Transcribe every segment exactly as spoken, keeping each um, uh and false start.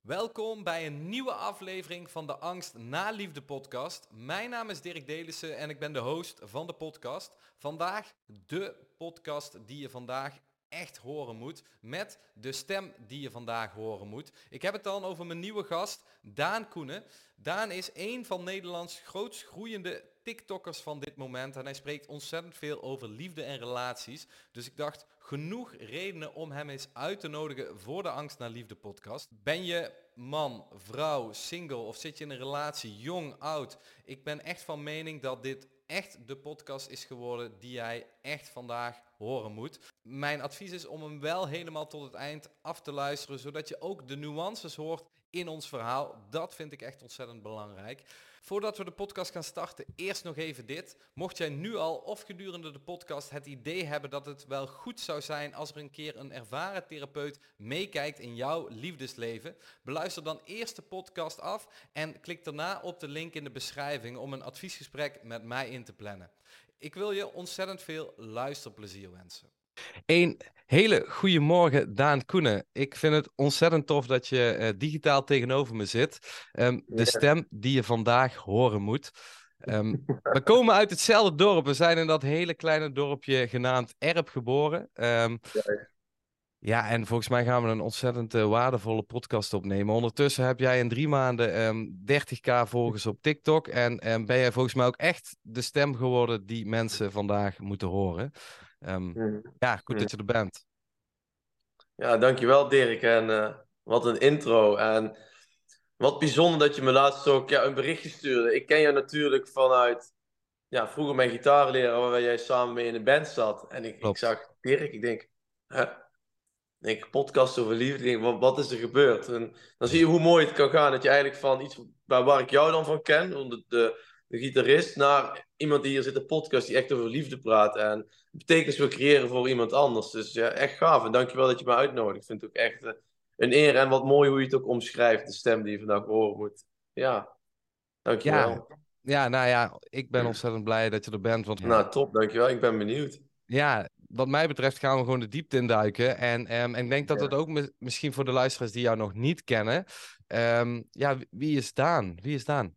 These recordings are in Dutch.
Welkom bij een nieuwe aflevering van de Angst na Liefde podcast. Mijn naam is Dirk Delissen en ik ben de host van de podcast. Vandaag de podcast die je vandaag echt horen moet, met de stem die je vandaag horen moet. Ik heb het dan over mijn nieuwe gast, Daan Koenen. Daan is een van Nederlands grootst groeiende TikTokkers van dit moment en hij spreekt ontzettend veel over liefde en relaties. Dus ik dacht, genoeg redenen om hem eens uit te nodigen voor de Angst naar Liefde podcast. Ben je man, vrouw, single of zit je in een relatie, jong, oud? Ik ben echt van mening dat dit echt de podcast is geworden die jij echt vandaag horen moet. Mijn advies is om hem wel helemaal tot het eind af te luisteren, zodat je ook de nuances hoort in ons verhaal. Dat vind ik echt ontzettend belangrijk. Voordat we de podcast gaan starten, eerst nog even dit. Mocht jij nu al of gedurende de podcast het idee hebben dat het wel goed zou zijn als er een keer een ervaren therapeut meekijkt in jouw liefdesleven, beluister dan eerst de podcast af en klik daarna op de link in de beschrijving om een adviesgesprek met mij in te plannen. Ik wil je ontzettend veel luisterplezier wensen. Een hele goede morgen, Daan Koenen. Ik vind het ontzettend tof dat je uh, digitaal tegenover me zit. Um, de Ja. stem die je vandaag horen moet. Um, we komen uit hetzelfde dorp. We zijn in dat hele kleine dorpje genaamd Erp geboren. Um, Ja. ja, en volgens mij gaan we een ontzettend uh, waardevolle podcast opnemen. Ondertussen heb jij in drie maanden um, dertig k volgers op TikTok. En um, ben jij volgens mij ook echt de stem geworden die mensen vandaag moeten horen. Um, Mm. ja, goed Mm. dat je er bent. Ja, dankjewel Dirk. En uh, wat een intro. En wat bijzonder dat je me laatst ook ja, een berichtje stuurde. Ik ken jou natuurlijk vanuit ja, vroeger mijn gitaarleraar, waar jij samen mee in de band zat. En ik, ik Klopt. zag Dirk, ik denk, hè? Ik denk, podcast over liefde. Ik denk, wat, wat is er gebeurd? En dan zie je hoe mooi het kan gaan. Dat je eigenlijk van iets waar, waar ik jou dan van ken, de, de, de gitarist, naar iemand die hier zit, een podcast die echt over liefde praat. En betekenis wil creëren voor iemand anders. Dus ja, echt gaaf. En dankjewel dat je me uitnodigt. Ik vind het ook echt uh, een eer. En wat mooi hoe je het ook omschrijft. De stem die je vandaag horen moet. Ja, Ja, dankjewel. ja, nou ja, ik ben ontzettend blij dat je er bent. Want ja, Nou, top. Dankjewel. Ik ben benieuwd. ja, wat mij betreft gaan we gewoon de diepte induiken. En, um, en ik denk dat het Ja. ook mis- misschien voor de luisteraars die jou nog niet kennen. Um, ja, wie is Daan? Wie is Daan?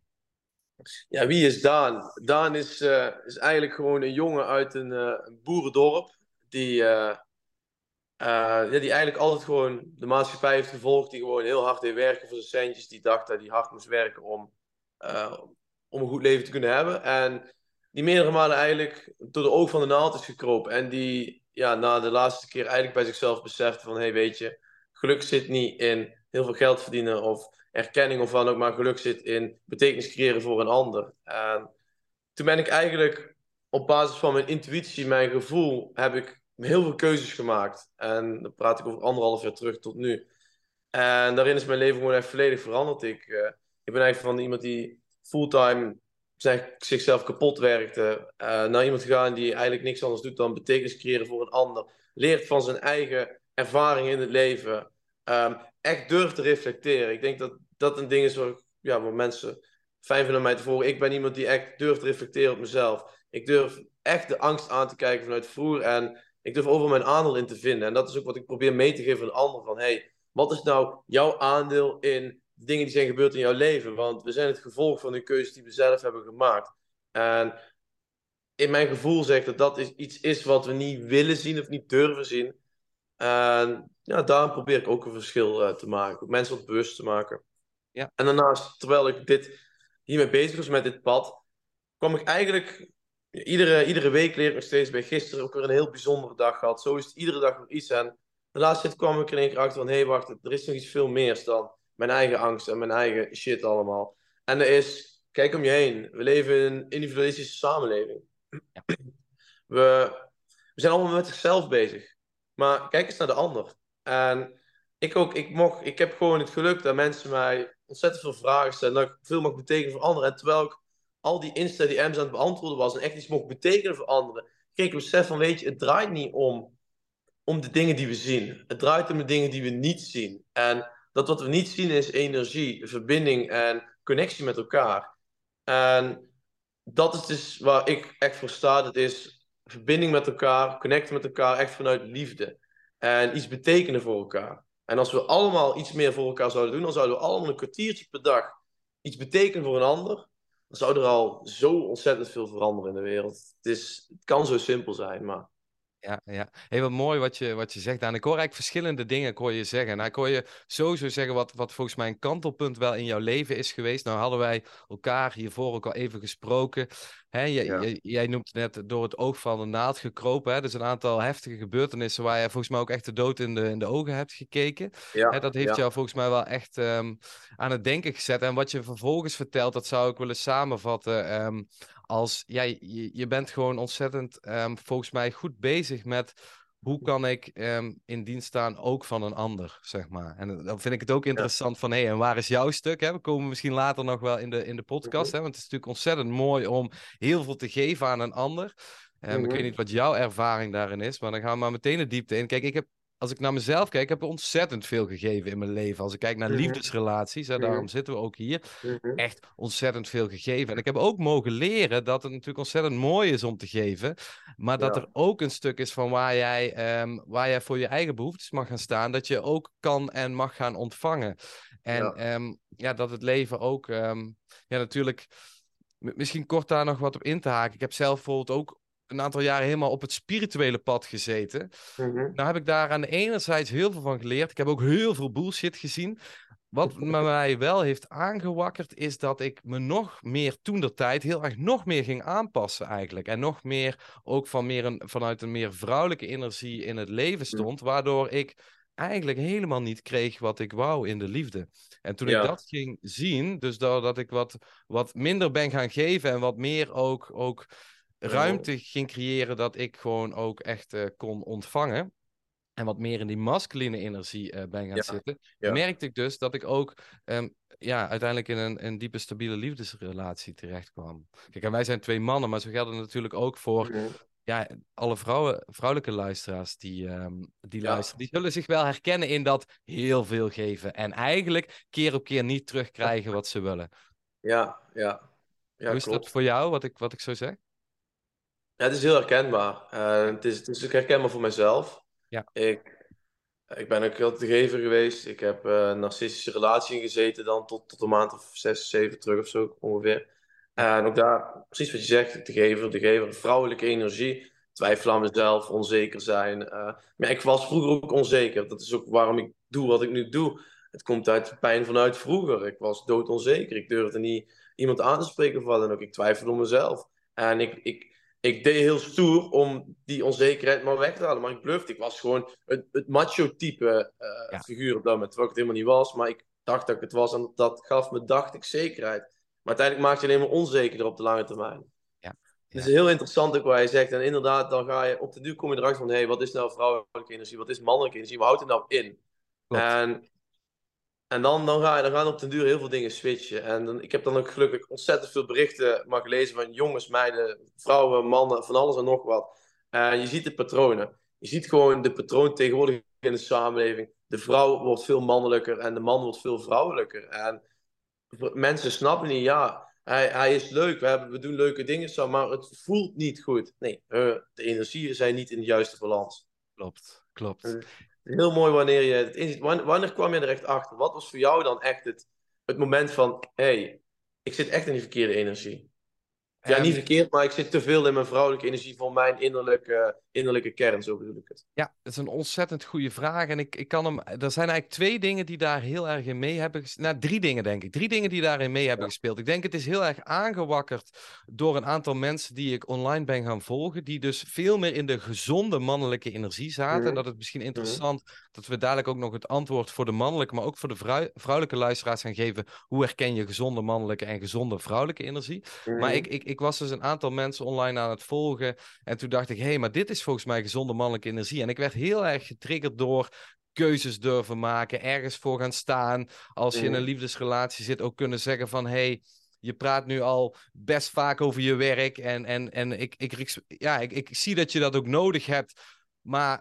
Ja, wie is Daan? Daan is, uh, is eigenlijk gewoon een jongen uit een, uh, een boerendorp. Die, uh, uh, ja, die eigenlijk altijd gewoon de maatschappij heeft gevolgd. Die gewoon heel hard heeft werken voor zijn centjes. Die dacht dat hij hard moest werken om, uh, om een goed leven te kunnen hebben. En die meerdere malen eigenlijk door de oog van de naald is gekropen. En die ja, na de laatste keer eigenlijk bij zichzelf besefte van... Hé, hey, weet je, geluk zit niet in heel veel geld verdienen of erkenning of wat ook. Maar geluk zit in betekenis creëren voor een ander. En toen ben ik eigenlijk op basis van mijn intuïtie, mijn gevoel, heb ik heel veel keuzes gemaakt. En dan praat ik over anderhalf jaar terug tot nu. En daarin is mijn leven gewoon echt volledig veranderd. Ik, uh, ik ben eigenlijk van iemand die fulltime zeg, zichzelf kapot werkte, uh, naar iemand gegaan die eigenlijk niks anders doet dan betekenis creëren voor een ander. Leert van zijn eigen ervaringen in het leven. Um, echt durft te reflecteren. Ik denk dat dat een ding is waar, ja, waar mensen fijn vinden om mij te volgen. Ik ben iemand die echt durft te reflecteren op mezelf. Ik durf echt de angst aan te kijken vanuit vroeger. En ik durf overal mijn aandeel in te vinden. En dat is ook wat ik probeer mee te geven aan anderen. Van, hey, wat is nou jouw aandeel in de dingen die zijn gebeurd in jouw leven? Want we zijn het gevolg van de keuzes die we zelf hebben gemaakt. En in mijn gevoel zegt dat dat is, iets is wat we niet willen zien of niet durven zien. En ja, daarom probeer ik ook een verschil uh, te maken. Ook mensen wat bewust te maken. Ja. En daarnaast, terwijl ik dit, hiermee bezig was met dit pad, kwam ik eigenlijk... Iedere, iedere week leer ik nog steeds bij. Gisteren ook weer een heel bijzondere dag gehad. Zo is het iedere dag nog iets. En de laatste tijd kwam ik er in één keer achter van... Hé, hey, wacht, er is nog iets veel meer dan mijn eigen angst en mijn eigen shit allemaal. En er is... Kijk om je heen. We leven in een individualistische samenleving. Ja. We, we zijn allemaal met zichzelf bezig. Maar kijk eens naar de ander. En ik ook, ik, mocht, ik heb gewoon het geluk dat mensen mij ontzettend veel vragen stellen. Dat ik veel mag betekenen voor anderen. En terwijl ik al die Insta D M's aan het beantwoorden was en echt iets mocht betekenen voor anderen, kreeg ik het besef van, weet je, het draait niet om, om de dingen die we zien. Het draait om de dingen die we niet zien. En dat wat we niet zien is energie, verbinding en connectie met elkaar. En dat is dus waar ik echt voor sta. Dat is verbinding met elkaar, connecten met elkaar, echt vanuit liefde. En iets betekenen voor elkaar. En als we allemaal iets meer voor elkaar zouden doen, dan zouden we allemaal een kwartiertje per dag iets betekenen voor een ander. Dan zou er al zo ontzettend veel veranderen in de wereld. Het is, het kan zo simpel zijn, maar... Ja, ja. Hey, wat mooi wat je, wat je zegt, Daan. Ik hoor eigenlijk verschillende dingen, ik hoor je zeggen. Nou, ik hoor je sowieso zeggen wat, wat volgens mij een kantelpunt wel in jouw leven is geweest. Nou hadden wij elkaar hiervoor ook al even gesproken. Hè, jij, Ja, jij, jij noemt net door het oog van de naald gekropen. Hè? Dus een aantal heftige gebeurtenissen waar je volgens mij ook echt de dood in de, in de ogen hebt gekeken. Hè, ja, dat heeft ja. jou volgens mij wel echt um, aan het denken gezet. En wat je vervolgens vertelt, dat zou ik willen samenvatten. Um, als ja, je, je bent gewoon ontzettend um, volgens mij goed bezig met hoe kan ik um, in dienst staan ook van een ander, zeg maar. En dan vind ik het ook Ja. interessant van, hé, hey, en waar is jouw stuk? Hè? We komen misschien later nog wel in de, in de podcast, Mhm. hè? Want het is natuurlijk ontzettend mooi om heel veel te geven aan een ander. Um, ik weet Mhm. niet wat jouw ervaring daarin is, maar dan gaan we maar meteen de diepte in. Kijk, ik heb als ik naar mezelf kijk, heb ik ontzettend veel gegeven in mijn leven. Als ik kijk naar Mhm. liefdesrelaties, hè, daarom Mhm. zitten we ook hier, Mhm. echt ontzettend veel gegeven. En ik heb ook mogen leren dat het natuurlijk ontzettend mooi is om te geven, maar dat er Ja, ook een stuk is van waar jij, um, waar jij voor je eigen behoeftes mag gaan staan, dat je ook kan en mag gaan ontvangen. En ja. um, ja, dat het leven ook, um, ja natuurlijk, m- misschien kort daar nog wat op in te haken. Ik heb zelf bijvoorbeeld ook een aantal jaren helemaal op het spirituele pad gezeten. Mhm. Nou heb ik daar aan de ene zijde heel veel van geleerd. Ik heb ook heel veel bullshit gezien. Wat me mij wel heeft aangewakkerd, is dat ik me nog meer toen der tijd heel erg nog meer ging aanpassen eigenlijk. En nog meer ook van meer een, vanuit een meer vrouwelijke energie in het leven stond, waardoor ik eigenlijk helemaal niet kreeg wat ik wou in de liefde. En toen ik Ja. dat ging zien, dus doordat ik wat, wat minder ben gaan geven en wat meer ook, ook Mhm. ruimte ging creëren dat ik gewoon ook echt uh, kon ontvangen en wat meer in die masculine energie uh, ben gaan Ja. zitten, Ja. merkte ik dus dat ik ook um, ja, uiteindelijk in een, een diepe, stabiele liefdesrelatie terecht kwam. Kijk, en wij zijn twee mannen, maar zo geldt het natuurlijk ook voor Mhm. ja, alle vrouwen, vrouwelijke luisteraars die, um, die Ja. luisteren. Die zullen zich wel herkennen in dat heel veel geven en eigenlijk keer op keer niet terugkrijgen wat ze willen. Ja. Ja. Ja, Hoe is dat klopt. voor jou, wat ik, wat ik zo zeg? Ja, het is heel herkenbaar. Eh, Ja, het is, het is ook herkenbaar voor mezelf. ja, Ik, ik ben ook heel te gever geweest. Ik heb eh, een narcistische relatie ingezeten dan tot, tot een maand of zes, zeven terug of zo ongeveer. ja, En ook daar, precies wat je zegt, de gever, de gever, vrouwelijke energie, twijfelen aan mezelf, onzeker zijn. Eh, maar ik was vroeger ook onzeker. Dat is ook waarom ik doe wat ik nu doe. Het komt uit pijn vanuit vroeger. Ik was doodonzeker. Ik durfde niet iemand aan te spreken of wat dan ook. Ik twijfelde om mezelf. En ik, ik, ik deed heel stoer om die onzekerheid maar weg te halen. Maar ik blufte. Ik was gewoon het, het macho-type uh, ja, figuur op dat moment. Terwijl ik het helemaal niet was. Maar ik dacht dat ik het was. En dat gaf me, dacht ik, zekerheid. Maar uiteindelijk maakt je alleen maar onzekerder op de lange termijn. ja, Het is ja, heel interessant ook wat hij zegt. En inderdaad, dan ga je op de duur kom je erachter van... hé, hey, wat is nou vrouwelijke energie? Wat is mannelijke energie? Wat houdt het nou in? klopt. En, en dan, dan, ga je, dan gaan op de duur heel veel dingen switchen. En dan, ik heb dan ook gelukkig ontzettend veel berichten mag lezen van jongens, meiden, vrouwen, mannen, van alles en nog wat. En je ziet de patronen. Je ziet gewoon de patroon tegenwoordig in de samenleving. De vrouw wordt veel mannelijker en de man wordt veel vrouwelijker. En mensen snappen niet, ja, hij, hij is leuk, we, hebben, we doen leuke dingen zo, maar het voelt niet goed. Nee, uh, de energieën zijn niet in de juiste balans. Klopt, klopt. Het is heel mooi wanneer je het inziet. Wanneer, wanneer kwam je er echt achter? Wat was voor jou dan echt het, het moment van, hé, hey, ik zit echt in die verkeerde energie? Ja, niet Um, verkeerd, maar ik zit te veel in mijn vrouwelijke energie voor mijn innerlijke, innerlijke kern, zo bedoel ik het. Ja, dat is een ontzettend goede vraag. En ik, ik kan hem. Er zijn eigenlijk twee dingen die daar heel erg in mee hebben gespeeld. Nou, drie dingen, denk ik. Drie dingen die daarin mee hebben Ja. gespeeld. Ik denk het is heel erg aangewakkerd door een aantal mensen die ik online ben gaan volgen. Die dus veel meer in de gezonde mannelijke energie zaten. En Mhm. dat is misschien Mhm. interessant dat we dadelijk ook nog het antwoord voor de mannelijke, maar ook voor de vrou- vrouwelijke luisteraars gaan geven. Hoe herken je gezonde mannelijke en gezonde vrouwelijke energie? Maar ik, Mhm. ik, ik was dus een aantal mensen online aan het volgen. En toen dacht ik, hé, hey, maar dit is volgens mij gezonde mannelijke energie. En ik werd heel erg getriggerd door keuzes durven maken, ergens voor gaan staan. Als je in een Mhm. liefdesrelatie zit, ook kunnen zeggen van, hé, hey, je praat nu al best vaak over je werk. En, en, en ik, ik, ja, ik, ik zie dat je dat ook nodig hebt. Maar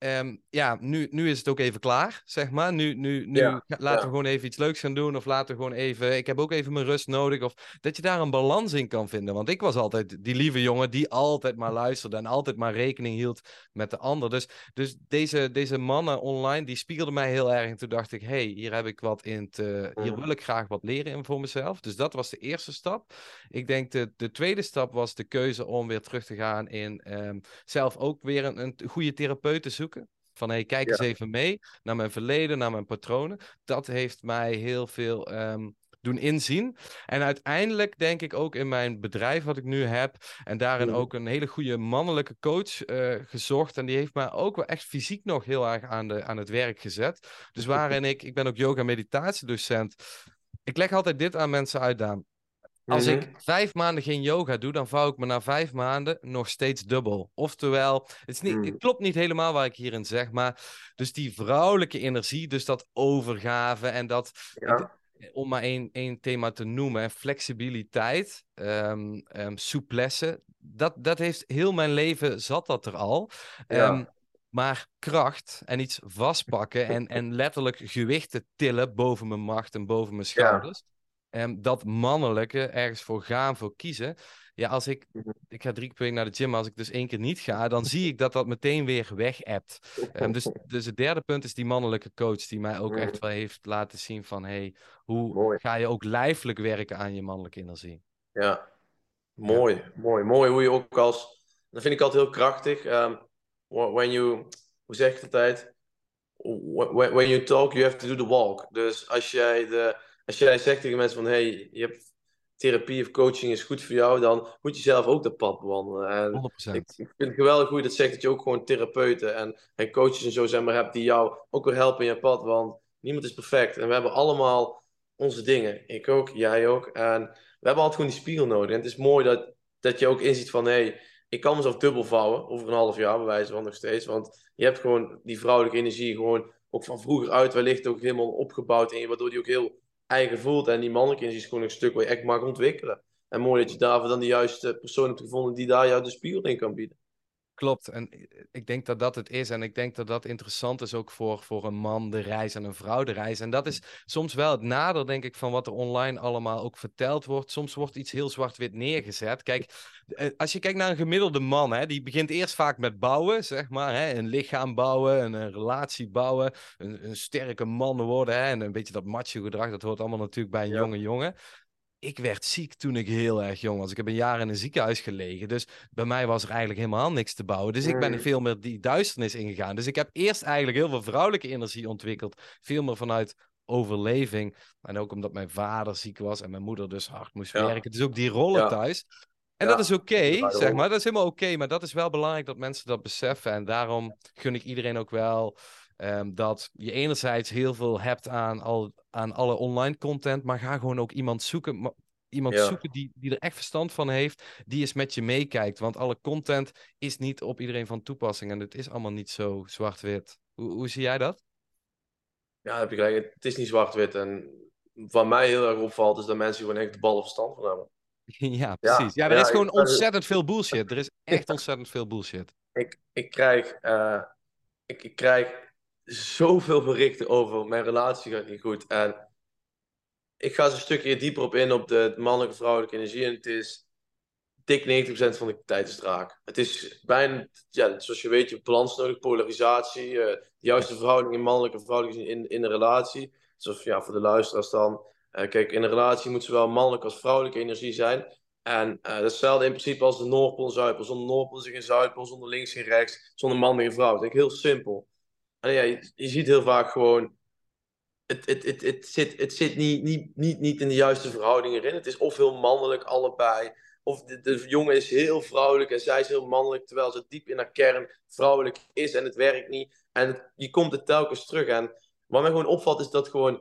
um, ja, nu, nu is het ook even klaar, zeg maar. Nu, nu, nu Ja, laten we ja. gewoon even iets leuks gaan doen. Of laten we gewoon even... Ik heb ook even mijn rust nodig. Of dat je daar een balans in kan vinden. Want ik was altijd die lieve jongen die altijd maar luisterde. En altijd maar rekening hield met de ander. Dus, dus deze, deze mannen online, die spiegelden mij heel erg. En toen dacht ik, hé, hey, hier heb ik wat in te... Hier wil ik graag wat leren in voor mezelf. Dus dat was de eerste stap. Ik denk de, de tweede stap was de keuze om weer terug te gaan in... Um, zelf ook weer een, een goede therapeut te zoeken. Van, hey, kijk eens Ja. even mee naar mijn verleden, naar mijn patronen. Dat heeft mij heel veel um, doen inzien. En uiteindelijk denk ik ook in mijn bedrijf wat ik nu heb... en daarin Mhm. ook een hele goede mannelijke coach uh, gezocht. En die heeft mij ook wel echt fysiek nog heel erg aan, de, aan het werk gezet. Dus waarin ik... Ik ben ook yoga- en meditatiedocent. Ik leg altijd dit aan mensen uit, Daan. Als ik Mhm. vijf maanden geen yoga doe, dan vouw ik me na vijf maanden nog steeds dubbel. Oftewel, het, is niet, het Mhm. klopt niet helemaal wat ik hierin zeg, maar dus die vrouwelijke energie, dus dat overgave en dat, ik, Ja, om maar één, één thema te noemen, flexibiliteit, um, um, souplesse, dat, dat heeft heel mijn leven, zat dat er al. Um, ja, maar kracht en iets vastpakken en, en letterlijk gewichten tillen boven mijn macht en boven mijn ja. schouders. Um, dat mannelijke, ergens voor gaan, voor kiezen. Ja, als ik, Mhm. ik ga drie keer per week naar de gym, maar als ik dus één keer niet ga, dan zie ik dat dat meteen weer weg hebt. Um, dus, dus het derde punt is die mannelijke coach, die mij ook echt Mhm. wel heeft laten zien van, hey, hoe Mooi. ga je ook lijfelijk werken aan je mannelijke energie? Ja, Ja, mooi, mooi, mooi hoe je ook als, dat vind ik altijd heel krachtig. Um, when you, hoe zeg ik het altijd? When, when you talk, you have to do the walk. Dus als jij, de, als jij zegt tegen mensen van, hey, je hebt therapie of coaching is goed voor jou, dan moet je zelf ook dat pad bewandelen. En honderd ik, procent. ik vind het geweldig hoe je dat zegt, dat je ook gewoon therapeuten en, en coaches en zo zeg maar hebt die jou ook weer helpen in je pad, want niemand is perfect. En we hebben allemaal onze dingen. Ik ook, jij ook. En we hebben altijd gewoon die spiegel nodig. En het is mooi dat, dat je ook inziet van, hey, ik kan mezelf dubbel vouwen, over een half jaar, bij wijze van nog steeds. Want je hebt gewoon die vrouwelijke energie gewoon ook van vroeger uit wellicht ook helemaal opgebouwd in je, waardoor die ook heel eigen voelt. En die mannelijke energie is gewoon een stuk waar je echt mag ontwikkelen. En mooi dat je daarvoor dan de juiste persoon hebt gevonden die daar jou de spiegel in kan bieden. Klopt, en ik denk dat dat het is. En ik denk dat dat interessant is ook voor, voor een man de reis en een vrouw de reis. En dat is soms wel het nadeel, denk ik, van wat er online allemaal ook verteld wordt. Soms wordt iets heel zwart-wit neergezet. Kijk, eh, als je kijkt naar een gemiddelde man, hè, die begint eerst vaak met bouwen, zeg maar. Hè, een lichaam bouwen, een, een relatie bouwen, een, een sterke man worden. Hè, en een beetje dat macho gedrag, dat hoort allemaal natuurlijk bij een Ja. jonge jongen. Ik werd ziek toen ik heel erg jong was. Ik heb een jaar in een ziekenhuis gelegen. Dus bij mij was er eigenlijk helemaal niks te bouwen. Dus ik ben Mm. veel meer die duisternis ingegaan. Dus ik heb eerst eigenlijk heel veel vrouwelijke energie ontwikkeld. Veel meer vanuit overleving. En ook omdat mijn vader ziek was en mijn moeder dus hard moest Ja, werken. Dus ook die rollen ja, thuis. En dat is ja. oké, zeg Daarom. maar. Dat is helemaal oké. Maar dat is wel belangrijk dat mensen dat beseffen. En daarom gun ik iedereen ook wel um, dat je enerzijds heel veel hebt aan, al, aan alle online content. Maar ga gewoon ook iemand zoeken. Maar iemand Ja. zoeken die, die er echt verstand van heeft. Die eens met je meekijkt. Want alle content is niet op iedereen van toepassing. En het is allemaal niet zo zwart-wit. Hoe, hoe zie jij dat? Ja, heb je gelijk. Het is niet zwart-wit. En wat mij heel erg opvalt, is dat mensen gewoon echt de ballen verstand van hebben. Ja, precies. Ja, Ja, er is ja, gewoon ik, ontzettend veel bullshit. Er is echt ontzettend veel bullshit. ik, ik krijg, eh, ik, ik krijg zoveel berichten over mijn relatie gaat niet goed. En ik ga eens een stukje dieper op in op de mannelijke vrouwelijke energie. En het is dik negentig procent van de tijd is het raak. Het is bijna, ja, zoals je weet, je hebt balans nodig, polarisatie, uh, de Ja, juiste verhouding in mannelijke en vrouwelijke in, in een relatie. Dus ja, voor de luisteraars dan. Uh, kijk, in een relatie moet zowel mannelijke als vrouwelijke energie zijn. En uh, dat is hetzelfde in principe als de Noordpool en Zuidpool. Zonder Noordpool is er geen Zuidpool, zonder links geen rechts, zonder man geen vrouw. Dat is heel simpel. En ja, je, je ziet heel vaak gewoon het, het, het, het zit, het zit niet, niet, niet, niet in de juiste verhouding erin. Het is of heel mannelijk, allebei. Of de, de jongen is heel vrouwelijk en zij is heel mannelijk, terwijl ze diep in haar kern vrouwelijk is en het werkt niet. En het, je komt er telkens terug. En wat mij gewoon opvalt is dat gewoon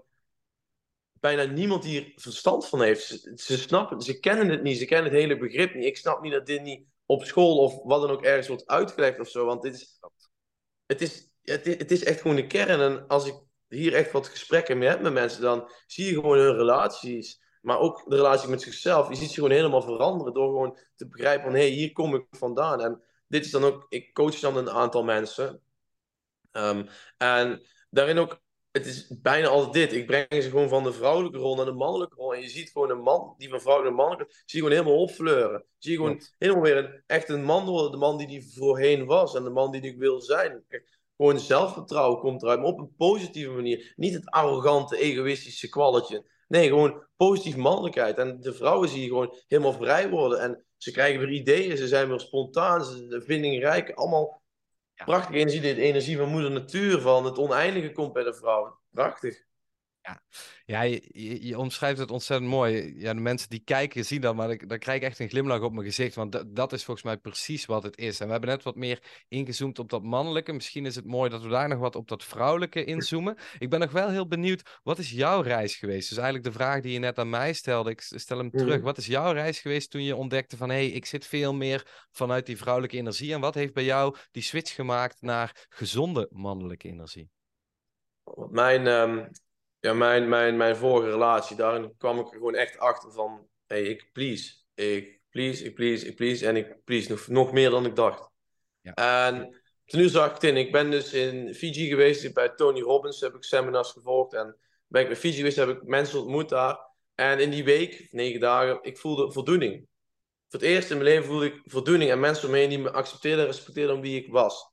bijna niemand hier verstand van heeft. Ze, ze snappen, ze kennen het niet, ze kennen het hele begrip niet. Ik snap niet dat dit niet op school of wat dan ook ergens wordt uitgelegd of zo. Want dit is, het is, het is, het is echt gewoon de kern. En als ik hier echt wat gesprekken mee heb met mensen, dan zie je gewoon hun relaties. Maar ook de relatie met zichzelf. Je ziet ze gewoon helemaal veranderen door gewoon te begrijpen van, hé, hey, hier kom ik vandaan. En dit is dan ook, ik coach dan een aantal mensen. Um, en daarin ook, het is bijna altijd dit. Ik breng ze gewoon van de vrouwelijke rol naar de mannelijke rol. En je ziet gewoon een man die van vrouwelijke naar mannelijke, zie je gewoon helemaal opfleuren. Zie je gewoon Klopt. helemaal weer een, echt een man worden. De man die die voorheen was en de man die die wil zijn. Echt, gewoon zelfvertrouwen komt eruit, maar op een positieve manier. Niet het arrogante, egoïstische kwalletje. Nee, gewoon positieve mannelijkheid. En de vrouwen zie je gewoon helemaal vrij worden. En ze krijgen weer ideeën, ze zijn weer spontaan, ze zijn vindingrijk. Allemaal Ja. prachtige energie, de energie van moeder natuur, van het oneindige komt bij de vrouw. Prachtig. Ja, ja je, je, je omschrijft het ontzettend mooi. Ja, de mensen die kijken zien dat, maar dan, dan krijg ik echt een glimlach op mijn gezicht. Want dat, dat is volgens mij precies wat het is. En we hebben net wat meer ingezoomd op dat mannelijke. Misschien is het mooi dat we daar nog wat op dat vrouwelijke inzoomen. Ik ben nog wel heel benieuwd, wat is jouw reis geweest? Dus eigenlijk de vraag die je net aan mij stelde, ik stel hem terug. Mhm. Wat is jouw reis geweest toen je ontdekte van, hé, hey, ik zit veel meer vanuit die vrouwelijke energie. En wat heeft bij jou die switch gemaakt naar gezonde mannelijke energie? Want Mijn, ehm, ja, mijn, mijn, mijn vorige relatie, daarin kwam ik er gewoon echt achter van, hey, ik please, ik please, ik please, ik please, en ik please nog, nog meer dan ik dacht. Ja, En toen nu zag ik het in, ik ben dus in Fiji geweest, bij Tony Robbins heb ik seminars gevolgd en ben ik bij Fiji geweest, heb ik mensen ontmoet daar. En in die week, negen dagen, ik voelde voldoening. Voor het eerst in mijn leven voelde ik voldoening en mensen om me heen die me accepteerden en respecteerden om wie ik was.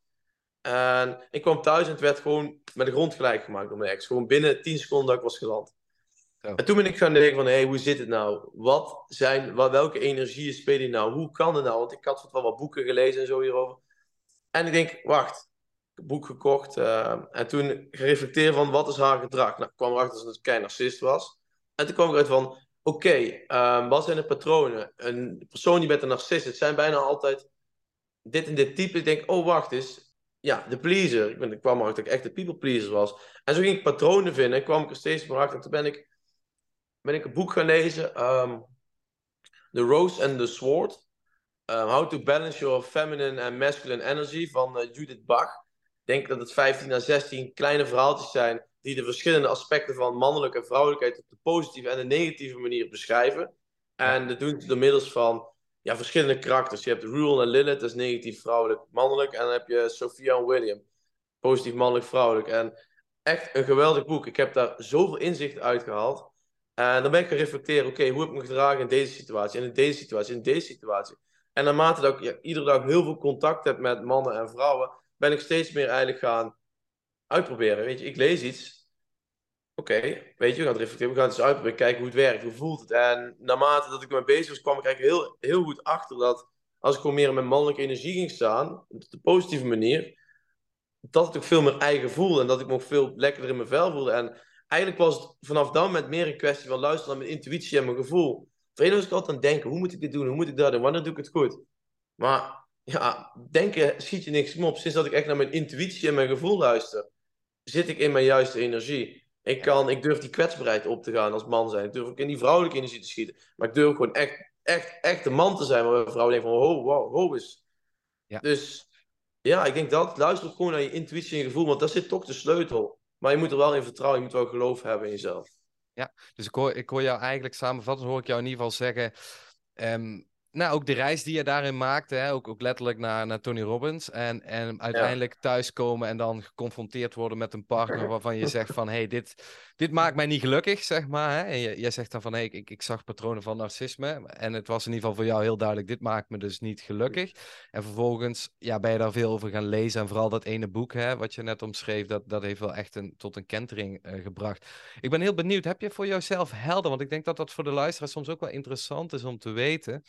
En ik kwam thuis en het werd gewoon met de grond gelijk gemaakt door mijn ex. Gewoon binnen tien seconden dat ik was geland. zo. En toen ben ik gaan denken van, hé, hey, hoe zit het nou? Wat zijn, wat, welke energieën spelen nou? Hoe kan het nou? Want ik had wel wat boeken gelezen en zo hierover. En ik denk, wacht, ik heb een boek gekocht. Uh, en toen gereflecteerd van, wat is haar gedrag? Nou, ik kwam erachter dat ze een klein narcist was. En toen kwam ik eruit van, oké, okay, um, wat zijn de patronen? Een persoon die met een narcist, het zijn bijna altijd dit en dit type. Ik denk, oh, wacht eens. Ja, de pleaser. Ik, ben, ik kwam erachter dat ik echt de people pleaser was. En zo ging ik patronen vinden en kwam ik er steeds meer achter. En toen ben ik, ben ik een boek gaan lezen. Um, The Rose and the Sword. Um, How to Balance Your Feminine and Masculine Energy van uh, Judith Bach. Ik denk dat het vijftien à zestien kleine verhaaltjes zijn die de verschillende aspecten van mannelijke en vrouwelijkheid op de positieve en de negatieve manier beschrijven. Ja, En dat doen ze door middels van ja, verschillende karakters. Je hebt Rule en Lilith, dat is negatief vrouwelijk, mannelijk. En dan heb je Sophia en William, positief mannelijk, vrouwelijk. En echt een geweldig boek. Ik heb daar zoveel inzicht uit gehaald. En dan ben ik gaan reflecteren, oké, okay, hoe heb ik me gedragen in deze situatie, en in deze situatie, in deze situatie. En naarmate dat ik ja, iedere dag heel veel contact heb met mannen en vrouwen, ben ik steeds meer eigenlijk gaan uitproberen. Weet je, ik lees iets. Oké, okay, weet je, we gaan het reflecteren, we gaan het eens uitproberen, kijken hoe het werkt, hoe voelt het. En naarmate dat ik mee bezig was, kwam ik eigenlijk heel, heel goed achter dat als ik gewoon meer in mijn mannelijke energie ging staan, op de positieve manier, dat ik ook veel meer eigen voelde en dat ik me ook veel lekkerder in mijn vel voelde. En eigenlijk was het vanaf dat moment meer een kwestie van luisteren naar mijn intuïtie en mijn gevoel. Voorheen was ik altijd aan het denken, hoe moet ik dit doen, hoe moet ik dat doen, wanneer doe ik het goed? Maar ja, denken schiet je niks meer op. Sinds dat ik echt naar mijn intuïtie en mijn gevoel luister, zit ik in mijn juiste energie. Ik, ja, kan, ik durf die kwetsbaarheid op te gaan als man zijn. Ik durf ook in die vrouwelijke energie te schieten. Maar ik durf gewoon echt, echt, echt de man te zijn waar een vrouw denkt van, oh, wow, wow is. ja. Dus ja, ik denk dat. Luister ook gewoon naar je intuïtie en je gevoel, want daar zit toch de sleutel. Maar je moet er wel in vertrouwen, je moet wel geloof hebben in jezelf. Ja, dus ik hoor, ik hoor jou eigenlijk samenvatten, hoor ik jou in ieder geval zeggen. ehm, nou, ook de reis die je daarin maakte, hè, ook, ook letterlijk naar, naar Tony Robbins. En, en Ja. uiteindelijk thuiskomen en dan geconfronteerd worden met een partner waarvan je zegt van, hé, hey, dit, dit maakt mij niet gelukkig, zeg maar. Hè? En je, jij zegt dan van, hé, hey, ik, ik zag patronen van narcisme. En het was in ieder geval voor jou heel duidelijk, dit maakt me dus niet gelukkig. En vervolgens ja, ben je daar veel over gaan lezen. En vooral dat ene boek, hè, wat je net omschreef, dat, dat heeft wel echt een, tot een kentering uh, gebracht. Ik ben heel benieuwd, heb je voor jezelf helder, want ik denk dat dat voor de luisteraar soms ook wel interessant is om te weten.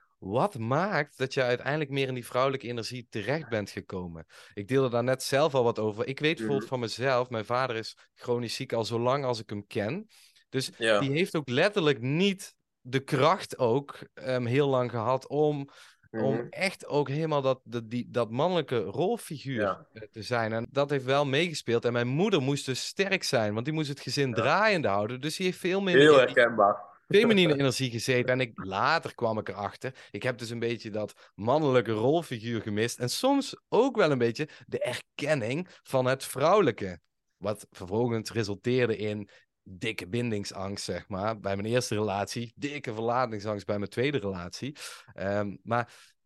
Wat maakt dat je uiteindelijk meer in die vrouwelijke energie terecht bent gekomen? Ik deelde daar net zelf al wat over. Ik weet bijvoorbeeld Mhm. van mezelf, mijn vader is chronisch ziek al zo lang als ik hem ken. Dus die Ja. heeft ook letterlijk niet de kracht ook um, heel lang gehad om, om Mhm. echt ook helemaal dat, dat, die, dat mannelijke rolfiguur Ja. uh, te zijn. En dat heeft wel meegespeeld. En mijn moeder moest dus sterk zijn, want die moest het gezin Ja. draaiende houden. Dus die heeft veel minder Heel in die herkenbaar. feminine energie gezeten. En ik, later kwam ik erachter. Ik heb dus een beetje dat mannelijke rolfiguur gemist. En soms ook wel een beetje de erkenning van het vrouwelijke. Wat vervolgens resulteerde in dikke bindingsangst, zeg maar. Bij mijn eerste relatie. Dikke verlatingsangst bij mijn tweede relatie. Um, maar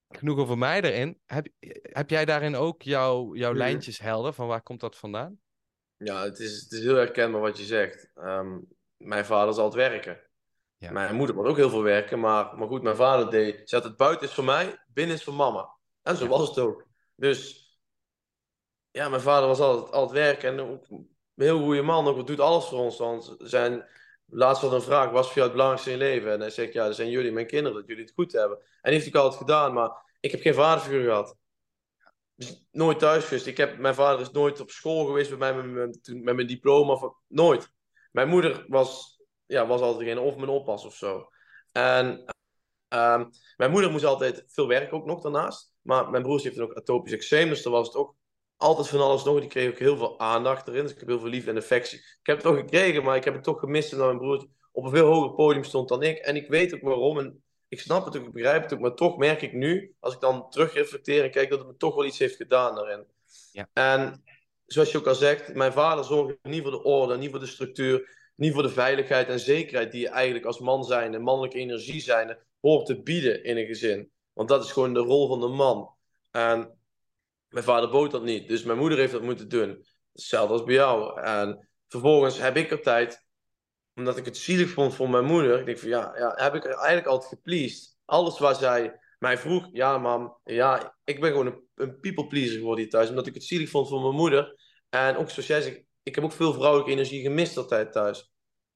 Genoeg over mij erin. Heb, heb jij daarin ook jouw, jouw Mhm. lijntjes helder? Van waar komt dat vandaan? Ja, het is, het is heel herkenbaar wat je zegt. Ehm, mijn vader zal het werken. Ja, Mijn moeder moet ook heel veel werken, maar, maar goed, mijn vader deed, zegt het buiten is voor mij, binnen is voor mama. En zo ja, was het ook. Dus ja, mijn vader was altijd, altijd werken en ook een heel goede man, ook doet alles voor ons. Want zijn, laatst had een vraag, wat is voor jou het belangrijkste in je leven? En hij zegt, ja, dat zijn jullie, mijn kinderen, dat jullie het goed hebben. En die heeft hij altijd gedaan, maar ik heb geen vaderfiguur gehad. Dus nooit thuis geweest. Ik heb, mijn vader is nooit op school geweest bij mij met, mijn- toen- met mijn diploma. Of, nooit. Mijn moeder was, ja, was altijd degene, of mijn oppas of zo. En Ehm, mijn moeder moest altijd veel werken ook nog daarnaast. Maar mijn broers heeft ook atopisch eczeem, dus er was het ook altijd van alles nog. Die kreeg ook heel veel aandacht erin. Dus ik heb heel veel liefde en affectie. Ik heb het toch gekregen, maar ik heb het toch gemist omdat mijn broer op een veel hoger podium stond dan ik. En ik weet ook waarom. En ik snap het ook, ik begrijp het ook. Maar toch merk ik nu, als ik dan terugreflecteer en kijk, dat het me toch wel iets heeft gedaan daarin. ja, En zoals je ook al zegt, mijn vader zorgde niet voor de orde, niet voor de structuur, niet voor de veiligheid en zekerheid die je eigenlijk als man zijnde, mannelijke energie zijnde, hoort te bieden in een gezin. Want dat is gewoon de rol van de man. En mijn vader bood dat niet, dus mijn moeder heeft dat moeten doen. Hetzelfde als bij jou. En vervolgens heb ik er tijd, omdat ik het zielig vond voor mijn moeder. Ik denk van ja, ja heb ik er eigenlijk altijd gepleased. Alles waar zij mij vroeg, ja mam, ja, ik ben gewoon een, een people pleaser geworden hier thuis. Omdat ik het zielig vond voor mijn moeder. En ook zoals jij zegt, ik heb ook veel vrouwelijke energie gemist altijd thuis.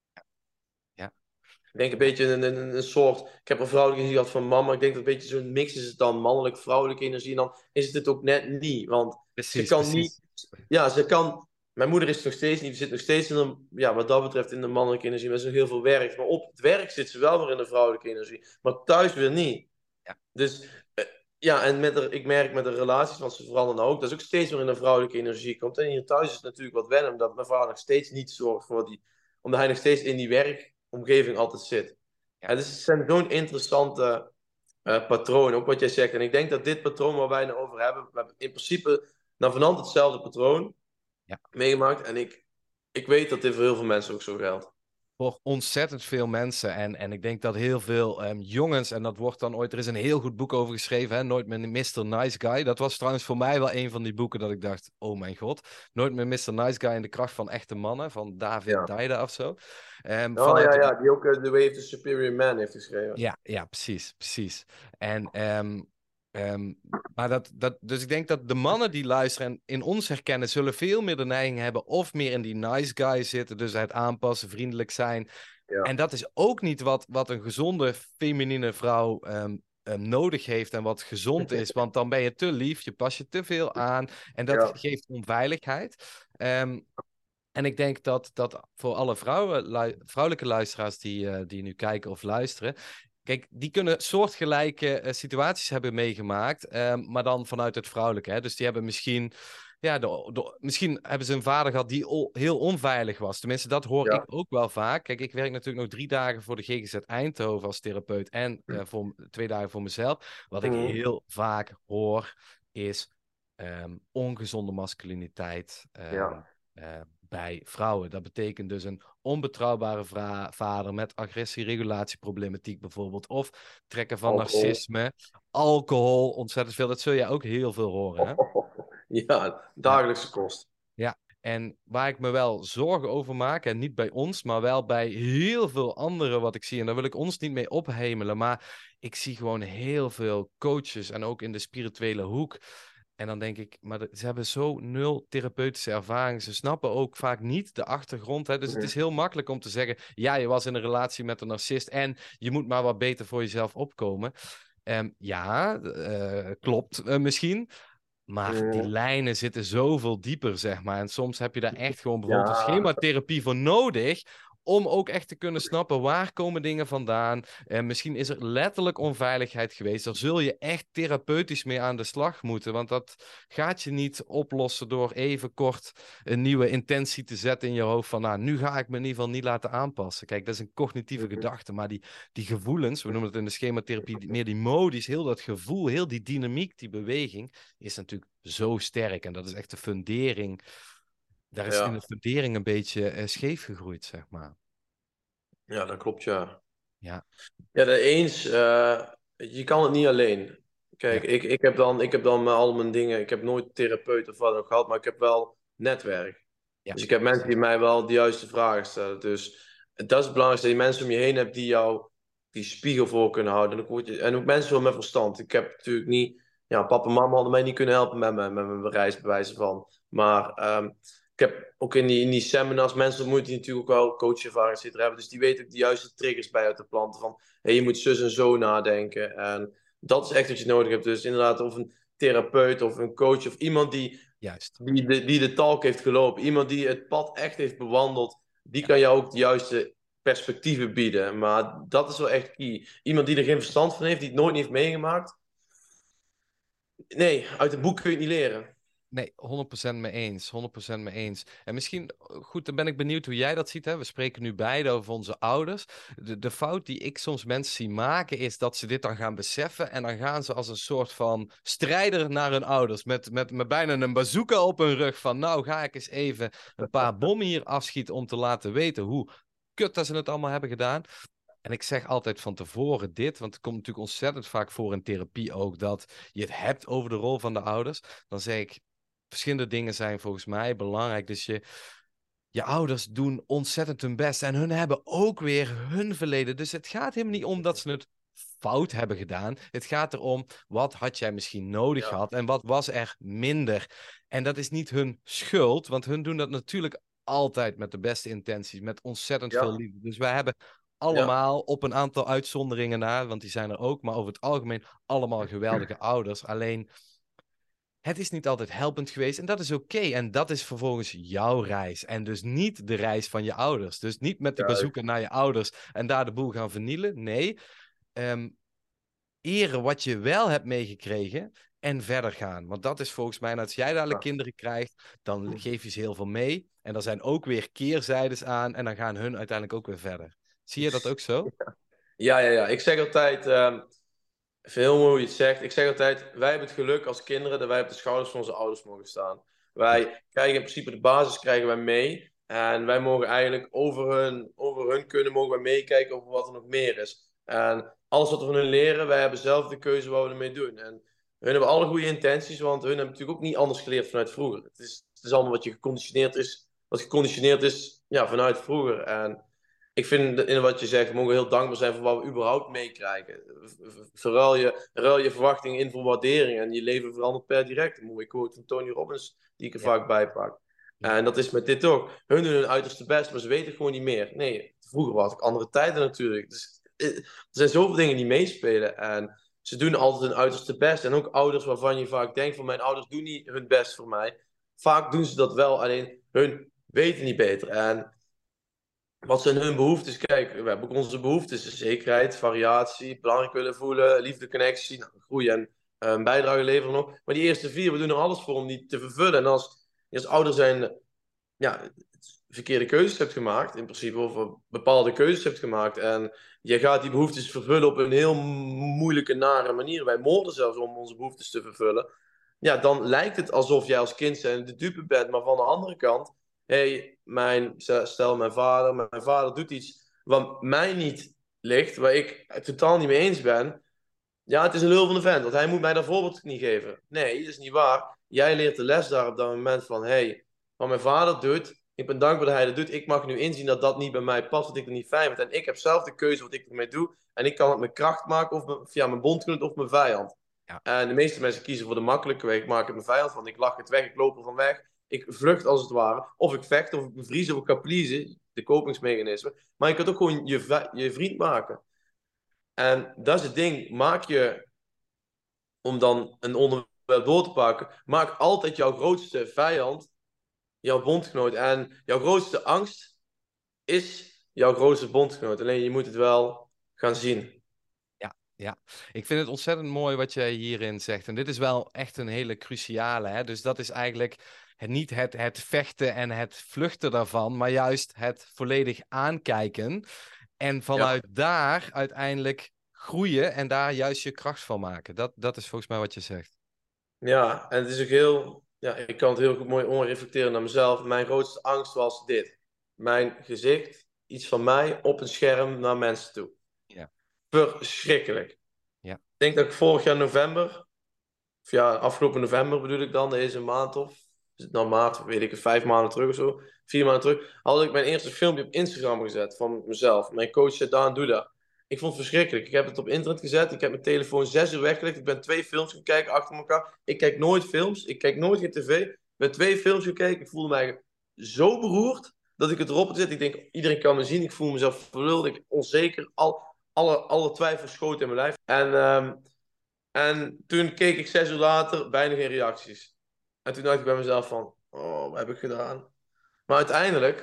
ja. Ik denk een beetje een, een, een soort. Ik heb een vrouwelijke energie gehad van mama. Ik denk dat het een beetje zo'n mix is het dan mannelijk, vrouwelijke energie. En dan is het het ook net niet. Want ze Precies, kan niet. precies. Ja, ze kan. Mijn moeder is nog steeds niet. Zit nog steeds in een. Ja, wat dat betreft in de mannelijke energie. Met zo heel veel werk. Maar op het werk zit ze wel weer in de vrouwelijke energie. Maar thuis weer niet. Ja, Dus. eh, ja, en met de, ik merk met de relaties, want ze veranderen nou ook, dat is ook steeds meer in de vrouwelijke energie komt. En hier thuis is het natuurlijk wat wennen, omdat mijn vader nog steeds niet zorgt voor die, omdat hij nog steeds in die werkomgeving altijd zit. ja. Ja, dus het zijn zo'n interessante eh, patronen, ook wat jij zegt. En ik denk dat dit patroon waar wij het over hebben, we hebben in principe naar vanand hetzelfde patroon Ja. meegemaakt. En ik, ik weet dat dit voor heel veel mensen ook zo geldt. Voor ontzettend veel mensen. En, en ik denk dat heel veel ehm, jongens, en dat wordt dan ooit, er is een heel goed boek over geschreven, hè? Nooit meer mister Nice Guy. Dat was trouwens voor mij wel een van die boeken dat ik dacht, oh mijn god. Nooit meer mister Nice Guy in de kracht van echte mannen, van David Ja. Deida of zo. Ehm, Oh vanuit ja, de, ja, die ook uh, The Way of the Superior Man heeft geschreven. Ja, ja, precies, precies. En, ehm, ehm, maar dat, dat, dus ik denk dat de mannen die luisteren en in ons herkennen, zullen veel meer de neiging hebben of meer in die nice guy zitten, dus het aanpassen, vriendelijk zijn. Ja. En dat is ook niet wat, wat een gezonde feminine vrouw ehm, ehm, nodig heeft en wat gezond is, want dan ben je te lief, je pas je te veel aan en dat Ja. geeft onveiligheid. Ehm, en ik denk dat, dat voor alle vrouwen, lu- vrouwelijke luisteraars die, eh, die nu kijken of luisteren. Kijk, die kunnen soortgelijke eh, situaties hebben meegemaakt, ehm, maar dan vanuit het vrouwelijke. Hè? Dus die hebben misschien, ja, de, de- misschien hebben ze een vader gehad die o- heel onveilig was. Tenminste, dat hoor ik Ja. ook wel vaak. Kijk, ik werk natuurlijk nog drie dagen voor de G G Z Eindhoven als therapeut en eh, voor, twee dagen voor mezelf. Wat ik Mhm. heel vaak hoor is ehm, ongezonde masculiniteit. ehm, Ja. eh, bij vrouwen. Dat betekent dus een onbetrouwbare vra- vader met agressie-regulatieproblematiek bijvoorbeeld. Of trekken van Alcohol. narcisme, alcohol, ontzettend veel. Dat zul je ook heel veel horen, hè? Ja, Ja, dagelijkse kost. ja. En waar ik me wel zorgen over maak, en niet bij ons, maar wel bij heel veel anderen wat ik zie. En daar wil ik ons niet mee ophemelen, maar ik zie gewoon heel veel coaches en ook in de spirituele hoek. En dan denk ik, maar de- ze hebben zo nul therapeutische ervaring. Ze snappen ook vaak niet de achtergrond. Hè? Dus het Mhm. is heel makkelijk om te zeggen, ja, je was in een relatie met een narcist en je moet maar wat beter voor jezelf opkomen. Ehm, ja, eh, klopt eh, misschien. Maar die Mhm. lijnen zitten zoveel dieper, zeg maar. En soms heb je daar echt gewoon bijvoorbeeld een Ja. schematherapie voor nodig. Om ook echt te kunnen snappen waar komen dingen vandaan. En misschien is er letterlijk onveiligheid geweest. Daar zul je echt therapeutisch mee aan de slag moeten. Want dat gaat je niet oplossen door even kort een nieuwe intentie te zetten in je hoofd. Van nou, nu ga ik me in ieder geval niet laten aanpassen. Kijk, dat is een cognitieve Mhm. gedachte. Maar die, die gevoelens, we noemen het in de schematherapie meer die modisch. Heel dat gevoel, heel die dynamiek, die beweging is natuurlijk zo sterk. En dat is echt de fundering. Daar is in de Ja. fundering een beetje uh, scheef gegroeid, zeg maar. Ja, dat klopt, ja. Ja, Ja, dat eens. eh, je kan het niet alleen. Kijk, Ja, ik, ik heb dan, ik heb dan met al mijn dingen, ik heb nooit een therapeut of wat dan ook gehad, maar ik heb wel netwerk. ja, Dus ik heb mensen die precies. mij wel de juiste vragen stellen. Dus dat is het belangrijkste, dat je mensen om je heen hebt die jou die spiegel voor kunnen houden. En ook, word je- en ook mensen wel met verstand. Ik heb natuurlijk niet, ja, papa en mama hadden mij niet kunnen helpen met mijn, met mijn reisbewijzen van. Maar ehm, ik heb ook in die, in die seminars mensen ontmoet die natuurlijk ook wel coachervaring zitten hebben. Dus die weten ook de juiste triggers bij uit te planten van, hey, je moet zus en zo nadenken. En dat is echt wat je nodig hebt. Dus inderdaad, of een therapeut of een coach of iemand die Juist. die de, die de talk heeft gelopen. Iemand die het pad echt heeft bewandeld. Die Ja. kan jou ook de juiste perspectieven bieden. Maar dat is wel echt key. Iemand die er geen verstand van heeft, die het nooit heeft meegemaakt. Nee, uit het boek kun je het niet leren. Nee, honderd procent mee eens. honderd procent mee eens. En misschien, goed, dan ben ik benieuwd hoe jij dat ziet. Hè? We spreken nu beide over onze ouders. De, de fout die ik soms mensen zie maken, is dat ze dit dan gaan beseffen. En dan gaan ze als een soort van strijder naar hun ouders. Met, met, met bijna een bazooka op hun rug. Van nou ga ik eens even een paar bommen hier afschieten om te laten weten hoe kut dat ze het allemaal hebben gedaan. En ik zeg altijd van tevoren dit, want het komt natuurlijk ontzettend vaak voor in therapie ook, dat je het hebt over de rol van de ouders. Dan zeg ik, verschillende dingen zijn volgens mij belangrijk. Dus je, je ouders doen ontzettend hun best en hun hebben ook weer hun verleden. Dus het gaat helemaal niet om dat ze het fout hebben gedaan. Het gaat erom, wat had jij misschien nodig Ja, gehad en wat was er minder. En dat is niet hun schuld, want hun doen dat natuurlijk altijd met de beste intenties, met ontzettend veel ja, liefde. Dus wij hebben ja, allemaal op een aantal uitzonderingen na, want die zijn er ook, maar over het algemeen allemaal geweldige ouders. Alleen het is niet altijd helpend geweest en dat is oké. En dat is vervolgens jouw reis. En dus niet de reis van je ouders. Dus niet met die juist. bezoeken naar je ouders en daar de boel gaan vernielen. Nee, um, eren wat je wel hebt meegekregen en verder gaan. Want dat is volgens mij, en als jij dadelijk Ja. kinderen krijgt, dan geef je ze heel veel mee. En er zijn ook weer keerzijdes aan en dan gaan hun uiteindelijk ook weer verder. Zie je dat ook zo? Ja, ja, ja. Ik zeg altijd, ehm, ik vind het heel mooi hoe je het zegt. Ik zeg altijd, wij hebben het geluk als kinderen dat wij op de schouders van onze ouders mogen staan. Ja, Wij krijgen in principe de basis krijgen wij mee. En wij mogen eigenlijk over hun, over hun kunnen, mogen wij meekijken over wat er nog meer is. En alles wat we van hun leren, wij hebben zelf de keuze wat we ermee doen. En hun hebben alle goede intenties, want hun hebben natuurlijk ook niet anders geleerd vanuit vroeger. Het is, het is allemaal wat je geconditioneerd is, wat geconditioneerd is, ja, vanuit vroeger. En ik vind in wat je zegt, we mogen heel dankbaar zijn voor wat we überhaupt meekrijgen. Verruil je, ruil je verwachtingen in voor waardering en je leven verandert per direct. Een mooie quote van Tony Robbins, die ik er ja, vaak bij pak. ja, En dat is met dit ook. Hun doen hun uiterste best, maar ze weten gewoon niet meer. Nee, vroeger was ik andere tijden natuurlijk. Dus, eh, er zijn zoveel dingen die meespelen. En ze doen altijd hun uiterste best. En ook ouders waarvan je vaak denkt van mijn ouders doen niet hun best voor mij. Vaak doen ze dat wel, alleen hun weten niet beter. En wat zijn hun behoeftes? Kijk, we hebben ook onze behoeftes. Zekerheid, variatie, belangrijk willen voelen, liefde, connectie, nou, groei en eh, een bijdrage leveren nog. Maar die eerste vier, we doen er alles voor om die te vervullen. En als je als ouder zijn, ja, verkeerde keuzes hebt gemaakt, in principe, of bepaalde keuzes hebt gemaakt, en je gaat die behoeftes vervullen op een heel moeilijke, nare manier. Wij moorden zelfs om onze behoeftes te vervullen. Ja, dan lijkt het alsof jij als kind zijn de dupe bent. Maar van de andere kant, hey, mijn, stel mijn vader, mijn vader doet iets wat mij niet ligt, waar ik het totaal niet mee eens ben. Ja, het is een lul van de vent, want hij moet mij dat voorbeeld niet geven. Nee, dat is niet waar. Jij leert de les daar op dat moment van, hey, wat mijn vader doet, ik ben dankbaar dat hij dat doet. Ik mag nu inzien dat dat niet bij mij past, dat ik het niet fijn vind. En ik heb zelf de keuze wat ik ermee doe. En ik kan het mijn kracht maken, of mijn, via mijn bondgenoot of mijn vijand. ja, En de meeste mensen kiezen voor de makkelijke weg. Ik maak het mijn vijand van. Ik lach het weg, ik loop er van weg. Ik vlucht als het ware. Of ik vecht, of ik bevries, of ik ga pleasen. De kopingsmechanismen. Maar je kunt ook gewoon je, je vriend maken. En dat is het ding. Maak je, om dan een onderwerp door te pakken, maak altijd jouw grootste vijand jouw bondgenoot. En jouw grootste angst is jouw grootste bondgenoot. Alleen je moet het wel gaan zien. ja, ja. Ik vind het ontzettend mooi wat jij hierin zegt. En dit is wel echt een hele cruciale. Hè? Dus dat is eigenlijk het, niet het, het vechten en het vluchten daarvan, maar juist het volledig aankijken. En Ja. vanuit daar uiteindelijk groeien en daar juist je kracht van maken. Dat, dat is volgens mij wat je zegt. Ja, en het is ook heel, ja, ik kan het heel goed mooi onreflecteren naar mezelf. Mijn grootste angst was dit. Mijn gezicht, iets van mij, op een scherm naar mensen toe. Ja, Verschrikkelijk. ja, denk dat ik vorig jaar november, of ja, afgelopen november bedoel ik dan, deze maand of, is het nou maart, weet ik het, vijf maanden terug of zo, vier maanden terug, had ik mijn eerste filmpje op Instagram gezet van mezelf. Mijn coach zei, Daan, doe dat. Ik vond het verschrikkelijk. Ik heb het op internet gezet, ik heb mijn telefoon zes uur weggelegd, ik ben twee films gaan kijken achter elkaar. Ik kijk nooit films, ik kijk nooit geen tv. Ik ben twee films gekeken, ik voelde me eigenlijk zo beroerd, dat ik het erop zet. Ik denk, iedereen kan me zien, ik voel mezelf verlullig, onzeker, al, alle, alle twijfels schoten in mijn lijf. En... ehm, en toen keek ik zes uur later, bijna geen reacties. En toen dacht ik bij mezelf van, oh, wat heb ik gedaan? Maar uiteindelijk,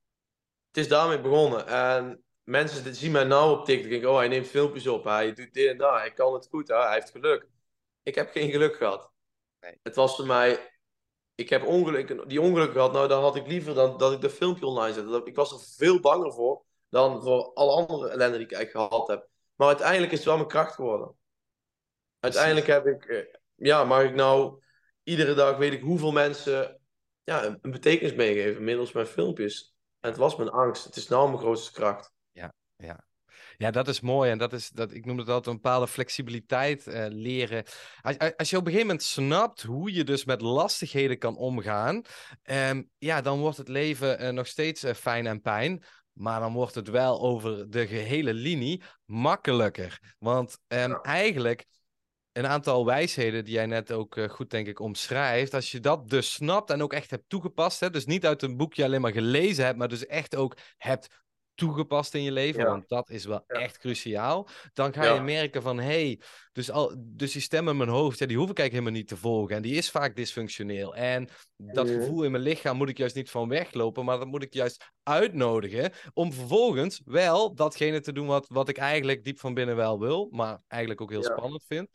het is daarmee begonnen. En mensen zien mij nou op TikTok. Denken, oh, hij neemt filmpjes op. Hij doet dit en dat. Hij kan het goed. Hè? Hij heeft geluk. Ik heb geen geluk gehad. Nee. Het was voor mij... Ik heb ongeluk, die ongeluk gehad. Nou, dan had ik liever dan, dat ik dat filmpje online zette. Dat- Ik was er veel banger voor dan voor alle andere ellende die ik eigenlijk gehad heb. Maar uiteindelijk is het wel mijn kracht geworden. Uiteindelijk Precies. heb ik, eh, ja, mag ik nou iedere dag weet ik hoeveel mensen ja, een, een betekenis meegeven middels mijn filmpjes. En het Ja, was mijn angst. Het is nou mijn grootste kracht. ja, ja. Ja, dat is mooi. En dat is, dat, ik noem het altijd een bepaalde flexibiliteit eh, leren. Als, als je op een gegeven moment snapt hoe je dus met lastigheden kan omgaan, ehm, ja, dan wordt het leven eh, nog steeds eh, fijn en pijn. Maar dan wordt het wel over de gehele linie makkelijker. Want ehm, Ja. eigenlijk een aantal wijsheden die jij net ook eh, goed, denk ik, omschrijft. Als je dat dus snapt en ook echt hebt toegepast, hè, dus niet uit een boekje alleen maar gelezen hebt, maar dus echt ook hebt toegepast in je leven, Ja, want dat is wel ja, echt cruciaal. Dan ga je ja. merken van, hé, hey, dus, al, dus die stem in mijn hoofd, ja, die hoef ik eigenlijk helemaal niet te volgen. En die is vaak dysfunctioneel. En dat Mhm. gevoel in mijn lichaam moet ik juist niet van weglopen, maar dat moet ik juist uitnodigen om vervolgens wel datgene te doen wat, wat ik eigenlijk diep van binnen wel wil, maar eigenlijk ook heel Ja. spannend vind.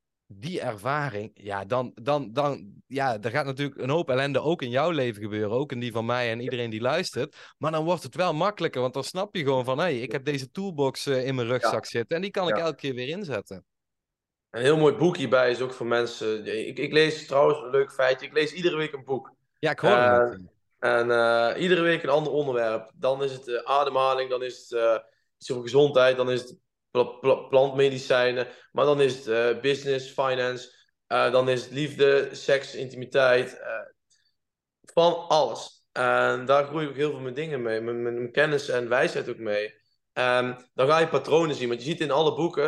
Die ervaring, ja, dan, dan, dan, ja, er gaat natuurlijk een hoop ellende ook in jouw leven gebeuren, ook in die van mij en iedereen die luistert. Maar dan wordt het wel makkelijker, want dan snap je gewoon van, hé, hey, ik heb deze toolbox uh, in mijn rugzak Ja. zitten en die kan ik Ja. elke keer weer inzetten. Een heel mooi boek hierbij is ook voor mensen. Ik, ik lees trouwens een leuk feitje. Ik lees iedere week een boek. Ja, ik hoorde het. En, en eh, iedere week een ander onderwerp. Dan is het eh, ademhaling, dan is het eh, iets over gezondheid, dan is het pla- pla- plantmedicijnen, maar dan is het eh, business, finance, eh, dan is het liefde, seks, intimiteit, eh, van alles. En daar groei ik heel veel mijn dingen mee, mijn, mijn, mijn kennis en wijsheid ook mee. En dan ga je patronen zien, want je ziet in alle boeken,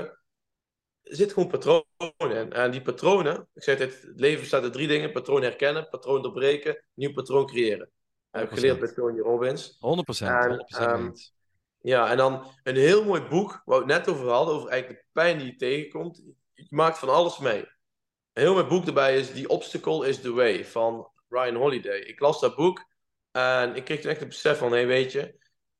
er zitten gewoon patronen in. En die patronen, ik zeg het, het leven bestaat uit drie dingen: patroon herkennen, patroon doorbreken, nieuw patroon creëren. Dat heb ik geleerd bij Tony Robbins. honderd procent, En honderd procent mee ehm, eens. ja, en dan een heel mooi boek, waar we het net over hadden, over eigenlijk de pijn die je tegenkomt. Je maakt van alles mee. Een heel mooi boek erbij is The Obstacle is the Way van Ryan Holiday. Ik las dat boek en ik kreeg toen echt het besef van, hé, hey, weet je,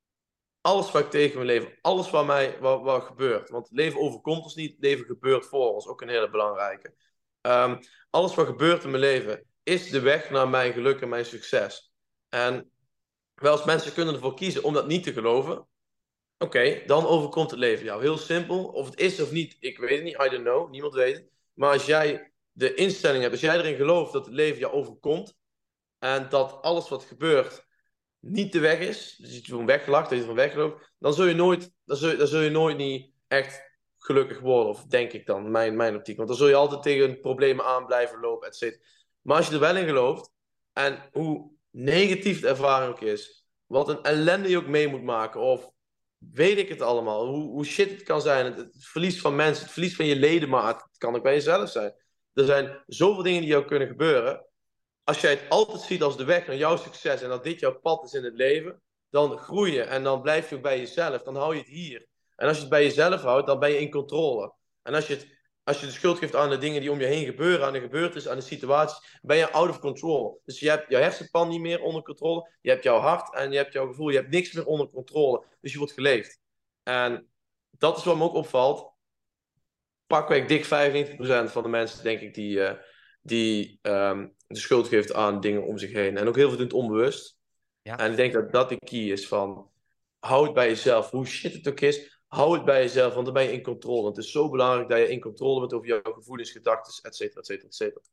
alles wat ik tegen mijn leven, alles wat mij wat, wat gebeurt. Want het leven overkomt ons niet, het leven gebeurt voor ons. Ook een hele belangrijke. Ehm, alles wat gebeurt in mijn leven is de weg naar mijn geluk en mijn succes. En wel eens mensen kunnen ervoor kiezen om dat niet te geloven. Oké, dan overkomt het leven jou. Heel simpel. Of het is of niet, ik weet het niet. I don't know. Niemand weet het. Maar als jij de instelling hebt, als jij erin gelooft dat het leven jou overkomt en dat alles wat gebeurt niet de weg is, dus je het gewoon weglacht, dat je ervan wegloopt, dan zul je nooit, dan zul, dan zul je nooit niet echt gelukkig worden. Of denk ik dan, mijn, mijn optiek. Want dan zul je altijd tegen problemen aan blijven lopen, et cetera. Maar als je er wel in gelooft, en hoe negatief de ervaring ook is, wat een ellende je ook mee moet maken, of weet ik het allemaal, hoe, hoe shit het kan zijn, het, het verlies van mensen, het verlies van je ledemaat, het kan ook bij jezelf zijn. Er zijn zoveel dingen die jou kunnen gebeuren. Als jij het altijd ziet als de weg naar jouw succes en dat dit jouw pad is in het leven, dan groei je en dan blijf je ook bij jezelf. Dan hou je het hier. En als je het bij jezelf houdt, dan ben je in controle. En als je, het, als je de schuld geeft aan de dingen die om je heen gebeuren, aan de gebeurtenissen, aan de situaties, ben je out of control. Dus je hebt jouw hersenpan niet meer onder controle, je hebt jouw hart en je hebt jouw gevoel, je hebt niks meer onder controle. Dus je wordt geleefd. En dat is wat me ook opvalt. Pakweg dik vijfennegentig procent van de mensen, denk ik, die, uh, die um, de schuld geeft aan dingen om zich heen. En ook heel veel doen het onbewust. Ja, En ik denk dat dat de key is van, hou het bij jezelf. Hoe shit het ook is, hou het bij jezelf, want dan ben je in controle. Want het is zo belangrijk dat je in controle bent over jouw gevoelens, gedachten, et cetera, et cetera, et cetera.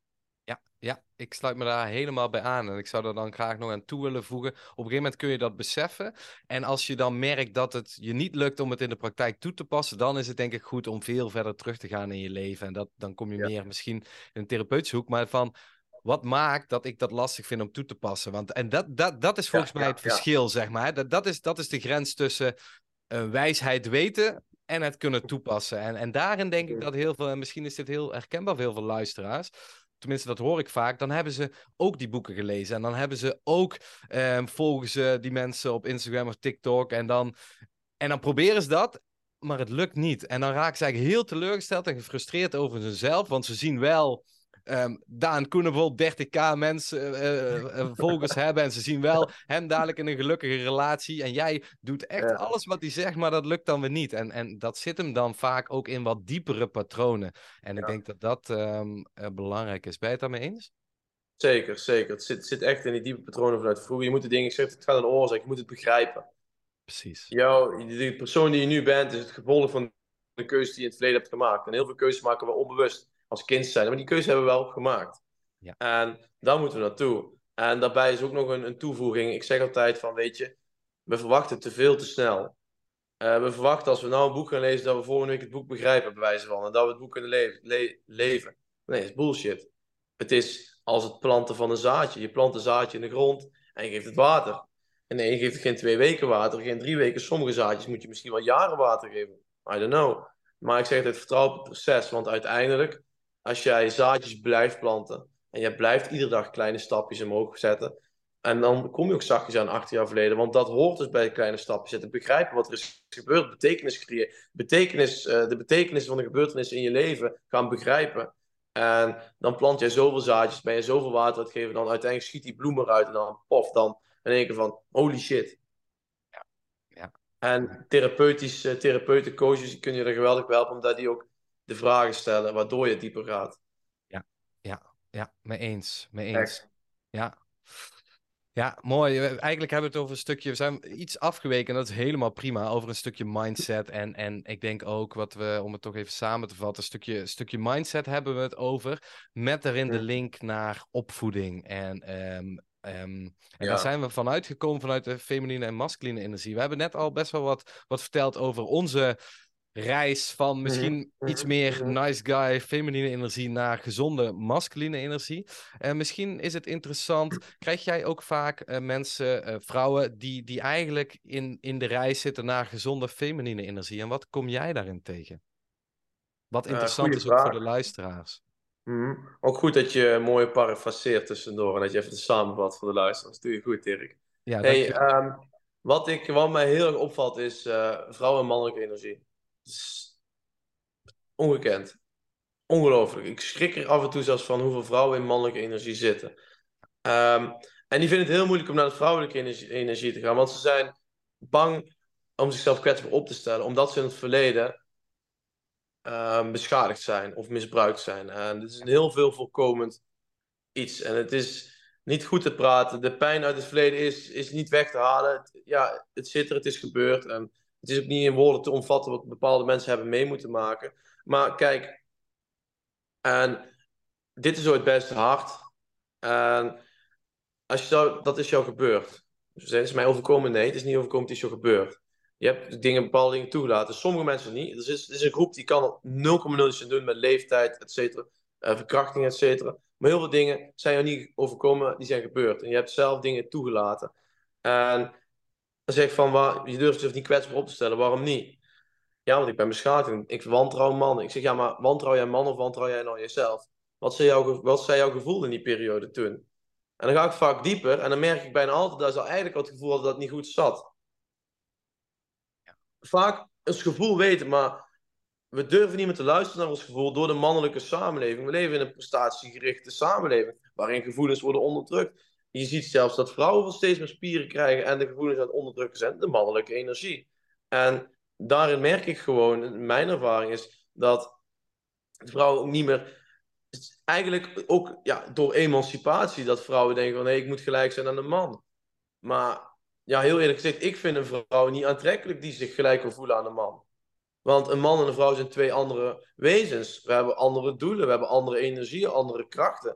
Ja, ja, ik sluit me daar helemaal bij aan. En ik zou er dan graag nog aan toe willen voegen. Op een gegeven moment kun je dat beseffen. En als je dan merkt dat het je niet lukt om het in de praktijk toe te passen, dan is het denk ik goed om veel verder terug te gaan in je leven. En dat, dan kom je Ja, meer misschien in een therapeutische hoek. Maar van, wat maakt dat ik dat lastig vind om toe te passen? Want, en dat, dat, dat is volgens ja, mij ja, het ja. verschil, zeg maar. Dat, dat, is, dat is de grens tussen uh, wijsheid weten en het kunnen toepassen. En, en daarin denk ik dat heel veel, en misschien is dit heel herkenbaar voor heel veel luisteraars, tenminste dat hoor ik vaak, dan hebben ze ook die boeken gelezen. En dan hebben ze ook, eh, volgen ze die mensen op Instagram of TikTok. En dan, en dan proberen ze dat, maar het lukt niet. En dan raken ze eigenlijk heel teleurgesteld en gefrustreerd over zichzelf. Want ze zien wel um, Daan Koenen bijvoorbeeld dertig k mensen, uh, uh, volgers hebben. En ze zien wel hem dadelijk in een gelukkige relatie. En jij doet echt Ja. alles wat hij zegt, maar dat lukt dan weer niet. En, en dat zit hem dan vaak ook in wat diepere patronen. En ik Ja. denk dat dat um, uh, belangrijk is. Ben je het daarmee eens? Zeker, zeker. Het zit, zit echt in die diepe patronen vanuit vroeger. Je moet de dingen, ik zeg het gaat aan de oorzaak, je moet het begrijpen. Precies. Jou, de persoon die je nu bent, is het gevolg van de keuze die je in het verleden hebt gemaakt. En heel veel keuzes maken we onbewust als kind zijn. Maar die keuze hebben we wel gemaakt. Ja. En daar moeten we naartoe. En daarbij is ook nog een, een toevoeging. Ik zeg altijd van, weet je, we verwachten te veel te snel. Uh, we verwachten als we nou een boek gaan lezen, dat we volgende week het boek begrijpen, bij wijze van. En dat we het boek kunnen le le leven. Nee, dat is bullshit. Het is als het planten van een zaadje. Je plant een zaadje in de grond en je geeft het water. En nee, je geeft het geen twee weken water, geen drie weken. Sommige zaadjes moet je misschien wel jaren water geven. I don't know. Maar ik zeg het, vertrouw op het proces. Want uiteindelijk, als jij zaadjes blijft planten en je blijft iedere dag kleine stapjes omhoog zetten, en dan kom je ook zachtjes aan acht jaar verleden. Want dat hoort dus bij de kleine stapjes. Het begrijpen wat er is gebeurd. Betekenis creëren. Betekenis, uh, de betekenis van de gebeurtenis in je leven gaan begrijpen. En dan plant jij zoveel zaadjes. Ben je zoveel water uitgeven. Dan uiteindelijk schiet die bloem eruit. En dan pof. Dan in één keer van holy shit. Ja. Ja. En therapeutisch, uh, therapeuten, coaches kunnen je er geweldig bij helpen. Omdat die ook de vragen stellen. Waardoor je dieper gaat. Ja. Ja. Ja. Mee eens. Mee eens. Echt. Ja. Ja, mooi. Eigenlijk hebben we het over een stukje, we zijn iets afgeweken en dat is helemaal prima, over een stukje mindset. En, en ik denk ook, wat we, om het toch even samen te vatten, een stukje, stukje mindset hebben we het over, met daarin de Hm. link naar opvoeding. En, um, um, en daar Ja. zijn we vanuit gekomen, vanuit de feminine en masculine energie. We hebben net al best wel wat, wat verteld over onze reis van misschien Mhm, iets mhm, meer mhm. nice guy, feminine energie naar gezonde masculine energie. En misschien is het interessant, krijg jij ook vaak uh, mensen, uh, vrouwen, die, die eigenlijk in, in de reis zitten naar gezonde feminine energie? En wat kom jij daarin tegen? Wat Uh, interessant goeie is ook voor de vraag. luisteraars. Mhm. Ook goed dat je mooi parafaseert tussendoor en dat je even de samenvat voor de luisteraars. Dat doe je goed, Dirk. Ja, Hey, dankjewel. ehm, wat, ik, wat mij heel erg opvalt is uh, vrouw en mannelijke energie. Het is ongekend. Ongelooflijk. Ik schrik er af en toe zelfs van hoeveel vrouwen in mannelijke energie zitten. Um, en die vinden het heel moeilijk om naar de vrouwelijke energie, energie te gaan, want ze zijn bang om zichzelf kwetsbaar op te stellen, omdat ze in het verleden um, beschadigd zijn of misbruikt zijn. En dit is een heel veel voorkomend iets. En het is niet goed te praten. De pijn uit het verleden is, is niet weg te halen. Het, ja, het zit er, het is gebeurd. En het is ook niet in woorden te omvatten wat bepaalde mensen hebben mee moeten maken. Maar kijk, en dit is ooit best hard. En als je zou, dat is jou gebeurd. Dus is mij overkomen? Nee, het is niet overkomen, het is jou gebeurd. Je hebt dingen, bepaalde dingen toegelaten. Sommige mensen niet. Er is, er is een groep die kan nul komma nul iets aan doen met leeftijd, et cetera. Uh, verkrachting, et cetera. Maar heel veel dingen zijn jou niet overkomen, die zijn gebeurd. En je hebt zelf dingen toegelaten. En dan zeg ik van, waar, je durft je niet kwetsbaar op te stellen. Waarom niet? Ja, want ik ben beschadigd. Ik wantrouw mannen. Ik zeg, ja, maar wantrouw jij mannen of wantrouw jij nou jezelf? Wat zijn jouw, wat zijn jouw gevoel in die periode toen? En dan ga ik vaak dieper en dan merk ik bijna altijd dat ze eigenlijk al het gevoel hadden dat het niet goed zat. Vaak is gevoel weten, maar we durven niet meer te luisteren naar ons gevoel door de mannelijke samenleving. We leven in een prestatiegerichte samenleving waarin gevoelens worden onderdrukt. Je ziet zelfs dat vrouwen wel steeds meer spieren krijgen en de gevoelens aan het onderdrukken zijn, de mannelijke energie. En daarin merk ik gewoon, mijn ervaring is dat de vrouwen ook niet meer. Eigenlijk ook ja, door emancipatie dat vrouwen denken van hé, ik moet gelijk zijn aan een man. Maar ja, heel eerlijk gezegd, ik vind een vrouw niet aantrekkelijk die zich gelijk wil voelen aan een man. Want een man en een vrouw zijn twee andere wezens. We hebben andere doelen, we hebben andere energieën, andere krachten.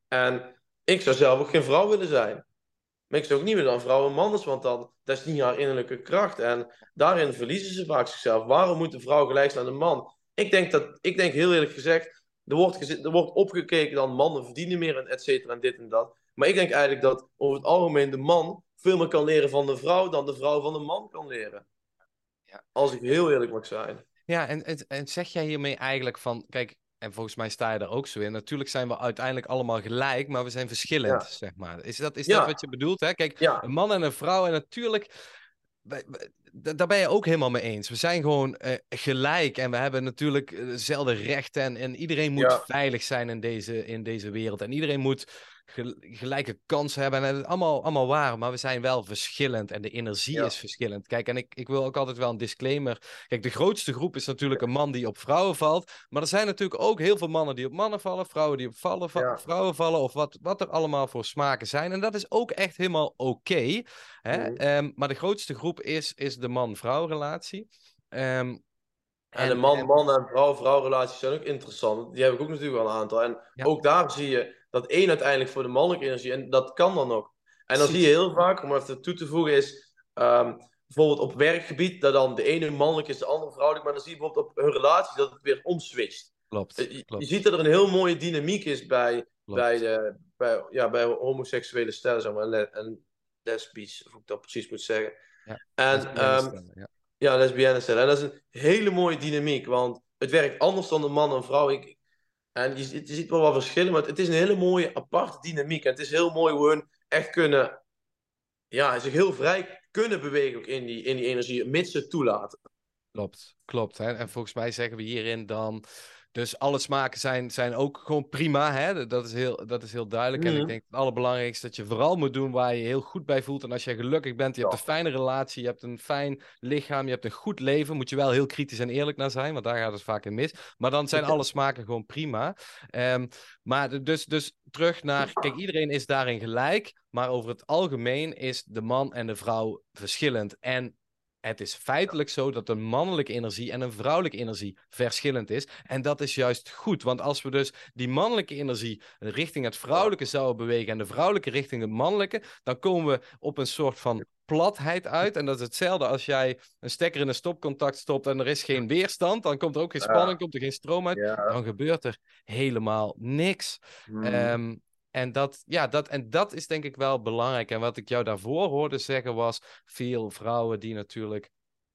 En ik zou zelf ook geen vrouw willen zijn. Maar ik zou ook niet willen dat een vrouw een man is, want dan, dat is niet haar innerlijke kracht. En daarin verliezen ze vaak zichzelf. Waarom moet een vrouw gelijk zijn aan een man? Ik denk, dat, ik denk heel eerlijk gezegd, er wordt, geze- er wordt opgekeken dan mannen verdienen meer en et cetera en dit en dat. Maar ik denk eigenlijk dat over het algemeen de man veel meer kan leren van de vrouw dan de vrouw van de man kan leren. Ja. Als ik heel eerlijk mag zijn. Ja, en, en, en zeg jij hiermee eigenlijk van, kijk, en volgens mij sta je daar ook zo in. Natuurlijk zijn we uiteindelijk allemaal gelijk, maar we zijn verschillend, Ja, zeg maar. Is dat, is dat wat ja, je bedoelt, hè? Kijk, een ja, man en een vrouw, en natuurlijk, wij- wij- da- daar ben je ook helemaal mee eens. We zijn gewoon eh, gelijk en we hebben natuurlijk eh, dezelfde rechten en, en iedereen moet ja, veilig zijn in deze, in deze wereld. En iedereen moet gel- gelijke kansen hebben. En het is allemaal, allemaal waar, maar we zijn wel verschillend en de energie is ja, verschillend. Kijk, en ik, ik wil ook altijd wel een disclaimer. Kijk, de grootste groep is natuurlijk een man die op vrouwen valt. Maar er zijn natuurlijk ook heel veel mannen die op mannen vallen, vrouwen die op vallen, va- ja. vrouwen vallen, of wat, wat er allemaal voor smaken zijn. En dat is ook echt helemaal oké. hè? Mhm. Ehm, maar de grootste groep is, is de man-vrouw relatie. Ehm, En de en, en man-man en vrouw-vrouw relaties zijn ook interessant. Die heb ik ook natuurlijk wel een aantal. En ja, ook daar zie je dat één uiteindelijk voor de mannelijke energie. En dat kan dan ook. En dan zie je precies. heel vaak, om even toe te voegen, is ehm, bijvoorbeeld op werkgebied, dat dan de ene mannelijk is, de andere vrouwelijk. Maar dan zie je bijvoorbeeld op hun relatie dat het weer omswitcht. Klopt, Eh, Je, je ziet klopt, dat er een heel mooie dynamiek is bij, bij, klopt. de, bij, ja, bij homoseksuele stellen, zeg maar, en, le- en lesbisch, of hoe ik dat precies moet zeggen. Ja, En lesbienne ehm, stellen, ja. ja, lesbienne stellen. En dat is een hele mooie dynamiek, want het werkt anders dan een man en vrouw. Ik, en je, ziet- je ziet wel wat verschillen, maar het, het is een hele mooie, aparte dynamiek. En het is heel mooi hoe hun echt kunnen, ja, zich heel vrij kunnen bewegen ook in die, in die energie, mits ze het toelaten. Klopt, klopt. Hè? En volgens mij zeggen we hierin dan... Dus alle smaken zijn, zijn ook gewoon prima. Hè? Dat is heel, dat is heel duidelijk. En ik Mhm. denk het allerbelangrijkste dat je vooral moet doen waar je je heel goed bij voelt. En als je gelukkig bent, je hebt een Ja, fijne relatie, je hebt een fijn lichaam, je hebt een goed leven. Moet je wel heel kritisch en eerlijk naar zijn, want daar gaat het vaak in mis. Maar dan zijn alle smaken gewoon prima. Ehm, maar de- dus, dus terug naar... Kijk, iedereen is daarin gelijk. Maar over het algemeen is de man en de vrouw verschillend. En het is feitelijk zo dat een mannelijke energie en een vrouwelijke energie verschillend is. En dat is juist goed. Want als we dus die mannelijke energie richting het vrouwelijke zouden bewegen en de vrouwelijke richting het mannelijke, dan komen we op een soort van platheid uit. En dat is hetzelfde als jij een stekker in een stopcontact stopt en er is geen weerstand. Dan komt er ook geen spanning, ja, komt er geen stroom uit. ja. Dan gebeurt er helemaal niks. Mhm. Um, en dat, ja, dat, en dat is denk ik wel belangrijk. En wat ik jou daarvoor hoorde zeggen was veel vrouwen die natuurlijk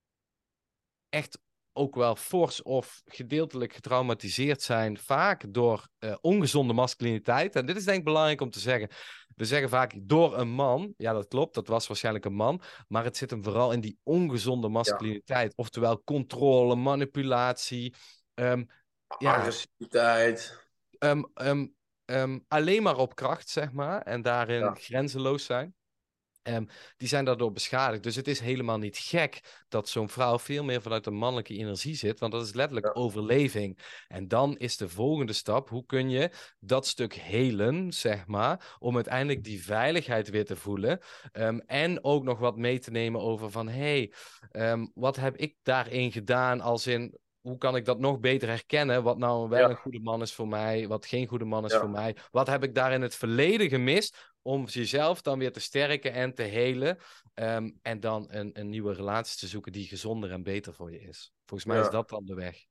echt ook wel fors of gedeeltelijk getraumatiseerd zijn, vaak door uh, ongezonde masculiniteit. En dit is denk ik belangrijk om te zeggen. We zeggen vaak door een man. Ja, dat klopt, dat was waarschijnlijk een man. Maar het zit hem vooral in die ongezonde Ja, masculiniteit. Oftewel controle, manipulatie. Um, ja, agressiviteit. um, um, um, alleen maar op kracht, zeg maar. En daarin Ja, grenzeloos zijn. Um, die zijn daardoor beschadigd. Dus het is helemaal niet gek dat zo'n vrouw veel meer vanuit de mannelijke energie zit, want dat is letterlijk ja, overleving. En dan is de volgende stap, hoe kun je dat stuk helen, zeg maar, om uiteindelijk die veiligheid weer te voelen. Um, en ook nog wat mee te nemen over van, hé, hey, um, wat heb ik daarin gedaan als in... Hoe kan ik dat nog beter herkennen? Wat nou wel een ja, goede man is voor mij, wat geen goede man is voor ja, mij. Wat heb ik daar in het verleden gemist? Om jezelf dan weer te sterken en te helen. Um, en dan een, een nieuwe relatie te zoeken die gezonder en beter voor je is. Volgens mij is ja. dat dan de weg.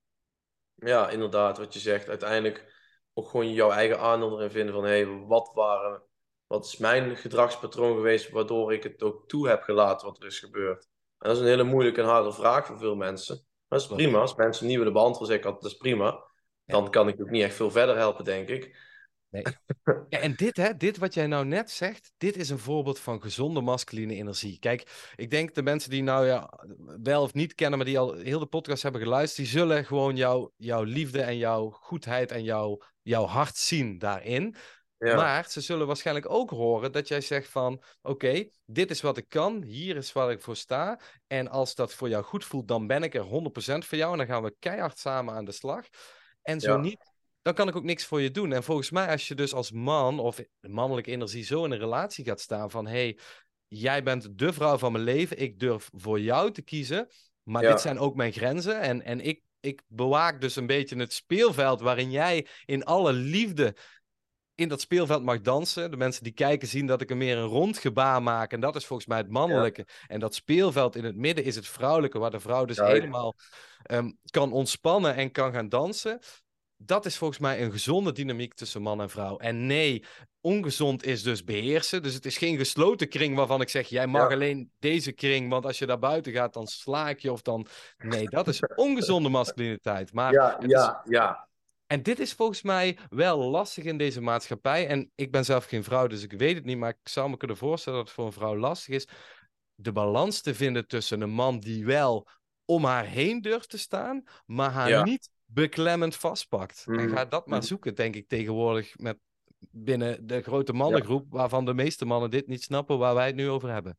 Ja, inderdaad, wat je zegt. Uiteindelijk ook gewoon jouw eigen aandeel erin vinden van, hé, hey, wat waren, wat is mijn gedragspatroon geweest waardoor ik het ook toe heb gelaten wat er is gebeurd. En dat is een hele moeilijke en harde vraag voor veel mensen. Maar dat is prima. Klopt. Als mensen niet willen beantwoorden, zeg ik altijd, dat is prima. Ja, Dan kan ik ook niet echt veel verder helpen, denk ik. nee. Ja, en dit, hè, dit wat jij nou net zegt, dit is een voorbeeld van gezonde masculine energie. Kijk, ik denk de mensen die nou ja, wel of niet kennen, maar die al heel de podcast hebben geluisterd, die zullen gewoon jou, jouw liefde en jouw goedheid en jouw, jouw hart zien daarin. Ja, Maar ze zullen waarschijnlijk ook horen dat jij zegt van, oké, okay, dit is wat ik kan, hier is waar ik voor sta. En als dat voor jou goed voelt, dan ben ik er honderd procent voor jou en dan gaan we keihard samen aan de slag. En zo ja, niet, dan kan ik ook niks voor je doen. En volgens mij, als je dus als man of de mannelijke energie zo in een relatie gaat staan van, hey, jij bent de vrouw van mijn leven, ik durf voor jou te kiezen, maar dit ja, zijn ook mijn grenzen. En, en ik, ik bewaak dus een beetje het speelveld waarin jij in alle liefde in dat speelveld mag dansen. De mensen die kijken zien dat ik er meer een rond gebaar maak. En dat is volgens mij het Ja, mannelijke. En dat speelveld in het midden is het vrouwelijke, waar de vrouw dus juist. helemaal um, kan ontspannen en kan gaan dansen. Dat is volgens mij een gezonde dynamiek tussen man en vrouw. En nee, ongezond is dus beheersen. Dus het is geen gesloten kring waarvan ik zeg, jij mag Ja, alleen deze kring, want als je daar buiten gaat, dan sla ik je of dan... Nee, dat is ongezonde masculiniteit. Maar ja, het is... ja, ja. En dit is volgens mij wel lastig in deze maatschappij. En ik ben zelf geen vrouw, dus ik weet het niet, maar ik zou me kunnen voorstellen dat het voor een vrouw lastig is de balans te vinden tussen een man die wel om haar heen durft te staan, maar haar Ja. niet beklemmend vastpakt. En Mhm, ga dat maar mhm. zoeken, denk ik, tegenwoordig met binnen de grote Ja. mannengroep, waarvan de meeste mannen dit niet snappen waar wij het nu over hebben.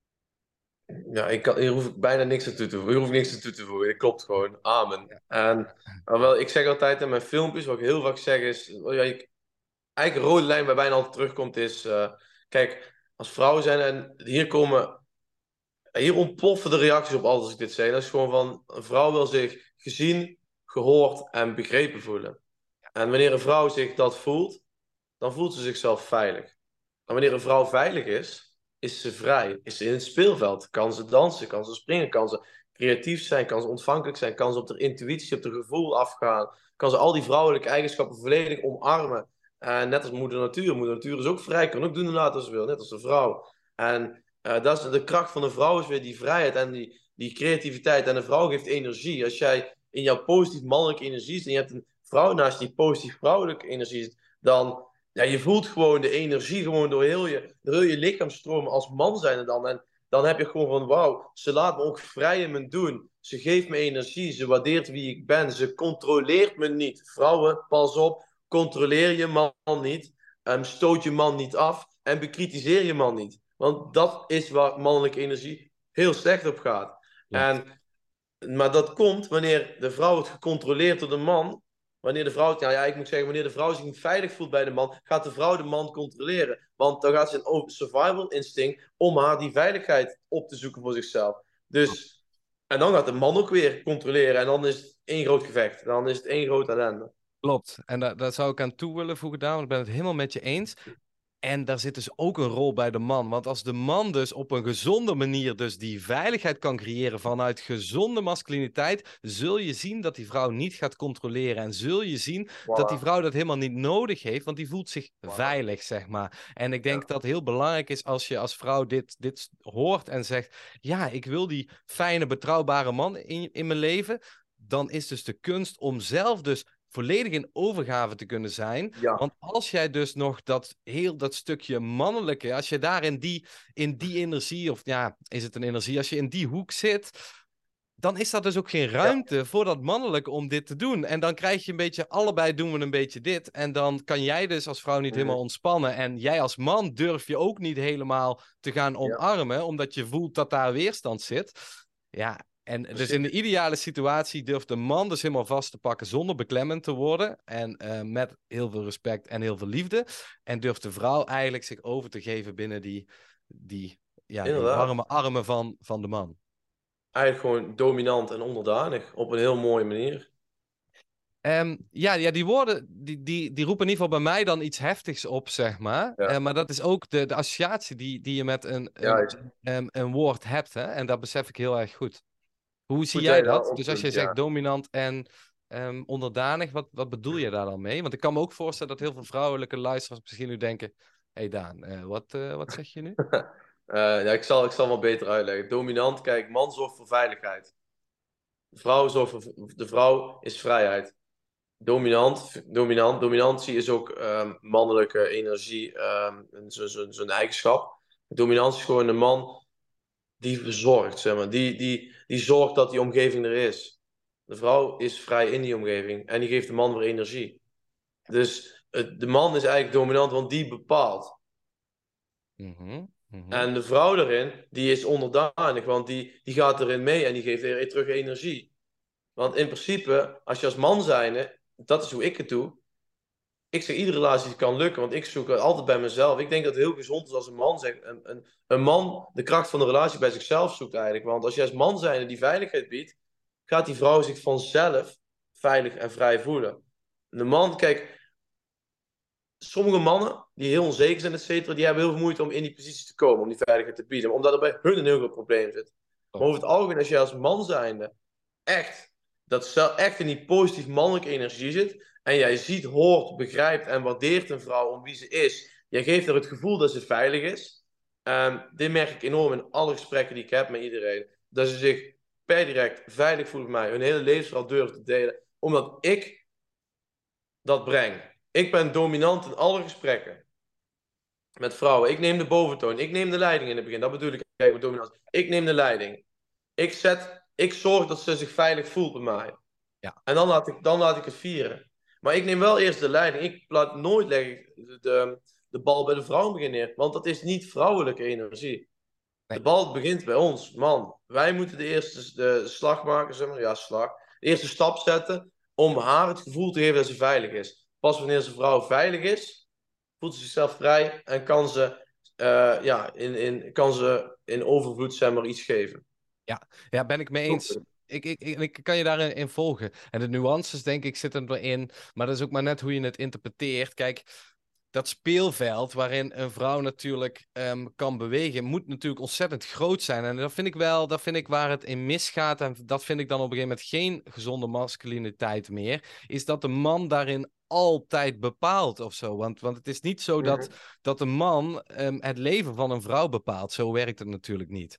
Ja, ik kan, hier hoef ik bijna niks aan toe te voegen. Hier hoef ik niks aan toe te voegen. Dat klopt gewoon. Amen. Ja. En maar wel, ik zeg altijd in mijn filmpjes, wat ik heel vaak zeg is, oh ja, ik, eigenlijk een rode lijn bij bijna altijd terugkomt is, eh, kijk, als vrouwen zijn en hier komen, hier ontploffen de reacties op alles als ik dit zeg. Dat is gewoon van, een vrouw wil zich gezien, gehoord en begrepen voelen. En wanneer een vrouw zich dat voelt, dan voelt ze zichzelf veilig. En wanneer een vrouw veilig is, is ze vrij. Is ze in het speelveld. Kan ze dansen, kan ze springen, kan ze creatief zijn, kan ze ontvankelijk zijn, kan ze op haar intuïtie, op haar gevoel afgaan. Kan ze al die vrouwelijke eigenschappen volledig omarmen. En net als moeder natuur. Moeder natuur is ook vrij, kan ook doen en laten als ze wil, net als de vrouw. En uh, dat is de kracht van de vrouw is weer die vrijheid en die, die creativiteit. En de vrouw geeft energie. Als jij in jouw positief mannelijke energie zit en je hebt een vrouw naast die positief vrouwelijke energie zit, dan ja, je voelt gewoon de energie gewoon door heel je, door heel je lichaam stromen als man zijn er dan. En dan heb je gewoon van wauw, ze laat me ook vrij in mijn doen. Ze geeft me energie, ze waardeert wie ik ben. Ze controleert me niet. Vrouwen, pas op, controleer je man niet. Um, stoot je man niet af en bekritiseer je man niet. Want dat is waar mannelijke energie heel slecht op gaat. Klopt. En, maar dat komt wanneer de vrouw wordt gecontroleerd door de man. Wanneer de vrouw, ja, ja, ik moet zeggen, wanneer de vrouw zich niet veilig voelt bij de man, gaat de vrouw de man controleren. Want dan gaat ze een survival instinct om haar die veiligheid op te zoeken voor zichzelf. Dus, en dan gaat de man ook weer controleren en dan is het één groot gevecht. Dan is het één groot ellende. Klopt. En daar, daar zou ik aan toe willen voegen, Daan, want ik ben het helemaal met je eens. En daar zit dus ook een rol bij de man. Want als de man dus op een gezonde manier dus die veiligheid kan creëren vanuit gezonde masculiniteit, zul je zien dat die vrouw niet gaat controleren. En zul je zien dat die Voilà. vrouw dat helemaal niet nodig heeft, want die voelt zich Voilà. veilig, zeg maar. En ik denk Ja. dat heel belangrijk is als je als vrouw dit, dit hoort en zegt, ja, ik wil die fijne, betrouwbare man in, in mijn leven. Dan is dus de kunst om zelf dus volledig in overgave te kunnen zijn. Ja. Want als jij dus nog dat heel dat stukje mannelijke, als je daar in die, in die energie, of ja, is het een energie, als je in die hoek zit, dan is dat dus ook geen Ja. ruimte voor dat mannelijke om dit te doen. En dan krijg je een beetje, allebei doen we een beetje dit. En dan kan jij dus als vrouw niet Mhm. helemaal ontspannen. En jij als man durf je ook niet helemaal te gaan Ja. omarmen, omdat je voelt dat daar weerstand zit. Ja, en dus in de Precies. ideale situatie durft de man dus helemaal vast te pakken zonder beklemmend te worden. En uh, met heel veel respect en heel veel liefde. En durft de vrouw eigenlijk zich over te geven binnen die, die, ja, die Inderdaad. warme armen van, van de man. Eigenlijk gewoon dominant en onderdanig op een heel mooie manier. Um, ja, ja, die woorden die, die, die roepen in ieder geval bij mij dan iets heftigs op, zeg maar. Ja. Uh, maar dat is ook de, de associatie die, die je met een, een, Juist. een, een woord hebt. Hè? En dat besef ik heel erg goed. Hoe zie Goed jij jij dat dat? Dus als je oppunt, zegt ja. dominant en um, onderdanig, wat, wat bedoel je daar dan mee? Want ik kan me ook voorstellen dat heel veel vrouwelijke luisteraars misschien nu denken... Hé hey Daan, uh, wat, uh, wat zeg je nu? uh, ja, ik zal, ik zal wel beter uitleggen. Dominant, kijk, man zorgt voor veiligheid. De vrouw zorgt voor, de vrouw is vrijheid. Dominant, dominant, dominantie is ook um, mannelijke energie, um, zijn eigenschap. Dominantie is gewoon een man die verzorgt, zeg maar. Die, die, die zorgt dat die omgeving er is. De vrouw is vrij in die omgeving en die geeft de man weer energie. Dus het, de man is eigenlijk dominant, want die bepaalt. Mm-hmm, mm-hmm. En de vrouw daarin, die is onderdanig, want die, die gaat erin mee en die geeft weer terug energie. Want in principe, als je als man zijnde, dat is hoe ik het doe. Ik zeg, iedere relatie kan lukken, want ik zoek het altijd bij mezelf. Ik denk dat het heel gezond is als een man zegt, een, een, een man de kracht van de relatie bij zichzelf zoekt eigenlijk. Want als je als man zijnde die veiligheid biedt, gaat die vrouw zich vanzelf veilig en vrij voelen. De man, kijk, sommige mannen die heel onzeker zijn, et cetera, die hebben heel veel moeite om in die positie te komen, om die veiligheid te bieden, omdat er bij hun een heel groot probleem zit. Maar over het algemeen, als je als man zijnde echt, dat stel, echt in die positief mannelijke energie zit, en jij ziet, hoort, begrijpt en waardeert een vrouw om wie ze is, jij geeft haar het gevoel dat ze veilig is. Um, dit merk ik enorm in alle gesprekken die ik heb met iedereen. Dat ze zich per direct veilig voelen bij mij, hun hele levensverhaal durven te delen, omdat ik dat breng. Ik ben dominant in alle gesprekken met vrouwen. Ik neem de boventoon. Ik neem de leiding in het begin. Dat bedoel ik eigenlijk met dominant. Ik neem de leiding. Ik, zet, ik zorg dat ze zich veilig voelt bij mij. Ja. En dan laat, ik, dan laat ik het vieren. Maar ik neem wel eerst de leiding. Ik laat nooit leggen de, de, de bal bij de vrouw beginnen neer. Want dat is niet vrouwelijke energie. Nee. De bal begint bij ons, man. Wij moeten de eerste de slag maken, zeg maar. Ja, slag. De eerste stap zetten om haar het gevoel te geven dat ze veilig is. Pas wanneer ze vrouw veilig is, voelt ze zichzelf vrij en kan ze, uh, ja, in, in, kan ze in overvloed, zeg maar, iets geven. Ja, ja, ben ik mee eens. Ik, ik, ik, ik kan je daarin in volgen. En de nuances, denk ik, zitten erin. Maar dat is ook maar net hoe je het interpreteert. Kijk, dat speelveld waarin een vrouw natuurlijk um, kan bewegen, moet natuurlijk ontzettend groot zijn. En dat vind ik wel, dat vind ik waar het in misgaat. En dat vind ik dan op een gegeven moment geen gezonde masculiniteit meer. Is dat de man daarin altijd bepaalt of zo. Want, want het is niet zo dat, mm-hmm. dat de man um, het leven van een vrouw bepaalt. Zo werkt het natuurlijk niet.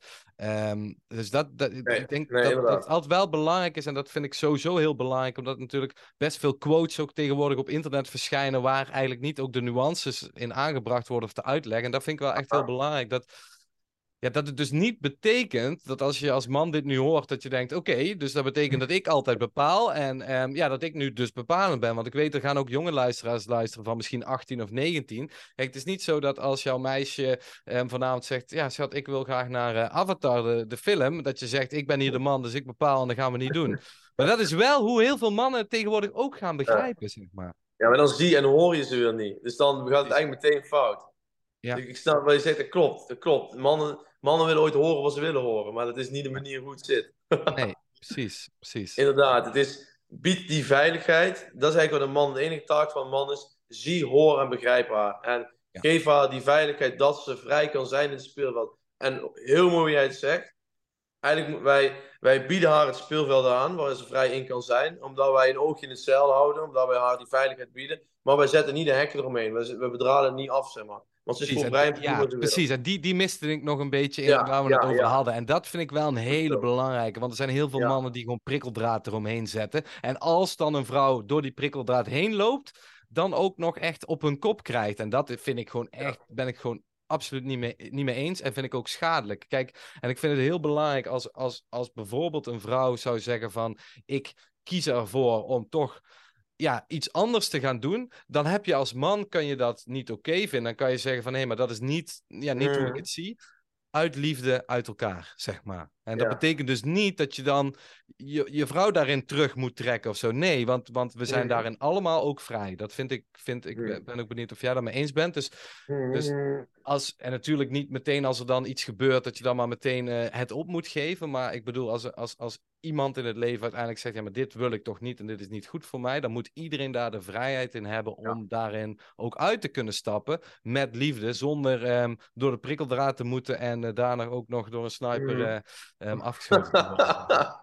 Um, dus dat, dat nee, ik denk nee, dat, dat het altijd wel belangrijk is. En dat vind ik sowieso heel belangrijk. Omdat natuurlijk best veel quotes ook tegenwoordig op internet verschijnen. Waar eigenlijk niet ook de nuances in aangebracht worden of te uitleggen. En dat vind ik wel echt heel belangrijk. Dat... Ja, dat het dus niet betekent dat als je als man dit nu hoort, dat je denkt, oké, okay, dus dat betekent dat ik altijd bepaal en um, ja, dat ik nu dus bepalend ben. Want ik weet, er gaan ook jonge luisteraars luisteren van misschien achttien of negentien. Kijk, het is niet zo dat als jouw meisje um, vanavond zegt, ja schat, ik wil graag naar uh, Avatar, de, de film, dat je zegt, ik ben hier de man, dus ik bepaal en dat gaan we niet doen. Maar dat is wel hoe heel veel mannen tegenwoordig ook gaan begrijpen, ja. zeg maar. Ja, maar dan zie en hoor je ze weer niet. Dus dan gaat het eigenlijk meteen fout. Ja. Ik snap wat je zegt, dat klopt, dat klopt. Mannen, mannen willen ooit horen wat ze willen horen, maar dat is niet de manier hoe het zit. Nee, precies, precies. Inderdaad, het is, bied die veiligheid. Dat is eigenlijk wat een man, de enige taak van een man is. Zie, hoor en begrijp haar. En ja. geef haar die veiligheid dat ze vrij kan zijn in het speelveld. En heel mooi hoe jij het zegt. Eigenlijk, wij, wij bieden haar het speelveld aan, waar ze vrij in kan zijn. Omdat wij een oogje in het zeil houden, omdat wij haar die veiligheid bieden. Maar wij zetten niet de hekken eromheen. We, we bedraden het niet af, zeg maar. Want ze is voor vrij en ja, precies. En die, die miste ik nog een beetje in ja, waar we ja, het over ja. hadden. En dat vind ik wel een hele belangrijke. Want er zijn heel veel ja. mannen die gewoon prikkeldraad eromheen zetten. En als dan een vrouw door die prikkeldraad heen loopt, dan ook nog echt op hun kop krijgt. En dat vind ik gewoon echt, ja. ben ik gewoon absoluut niet mee, niet mee eens. En vind ik ook schadelijk. Kijk, en ik vind het heel belangrijk als, als, als bijvoorbeeld een vrouw zou zeggen van, ik kies ervoor om toch... ja, iets anders te gaan doen, dan heb je als man, kan je dat niet oké okay vinden. Dan kan je zeggen van, hé, maar dat is niet, ja, niet mm. hoe ik het zie. Uit liefde, uit elkaar, zeg maar. En dat ja. betekent dus niet dat je dan je, je vrouw daarin terug moet trekken of zo. Nee, want, want we zijn mm. daarin allemaal ook vrij. Dat vind ik, vind ik mm. ben ook benieuwd of jij daarmee eens bent. Dus, mm. dus als, en natuurlijk niet meteen als er dan iets gebeurt, dat je dan maar meteen uh, het op moet geven. Maar ik bedoel, als, als, als iemand in het leven uiteindelijk zegt, ja, maar dit wil ik toch niet en dit is niet goed voor mij, dan moet iedereen daar de vrijheid in hebben om ja. daarin ook uit te kunnen stappen met liefde, zonder um, door de prikkeldraad te moeten en uh, daarna ook nog door een sniper uh, um, afgeschoten te worden.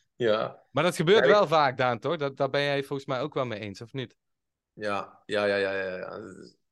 Ja. Maar dat gebeurt ja, wel ik... vaak, Daan, toch? Dat, daar ben jij volgens mij ook wel mee eens, of niet? Ja, ja, ja, ja. ja, ja.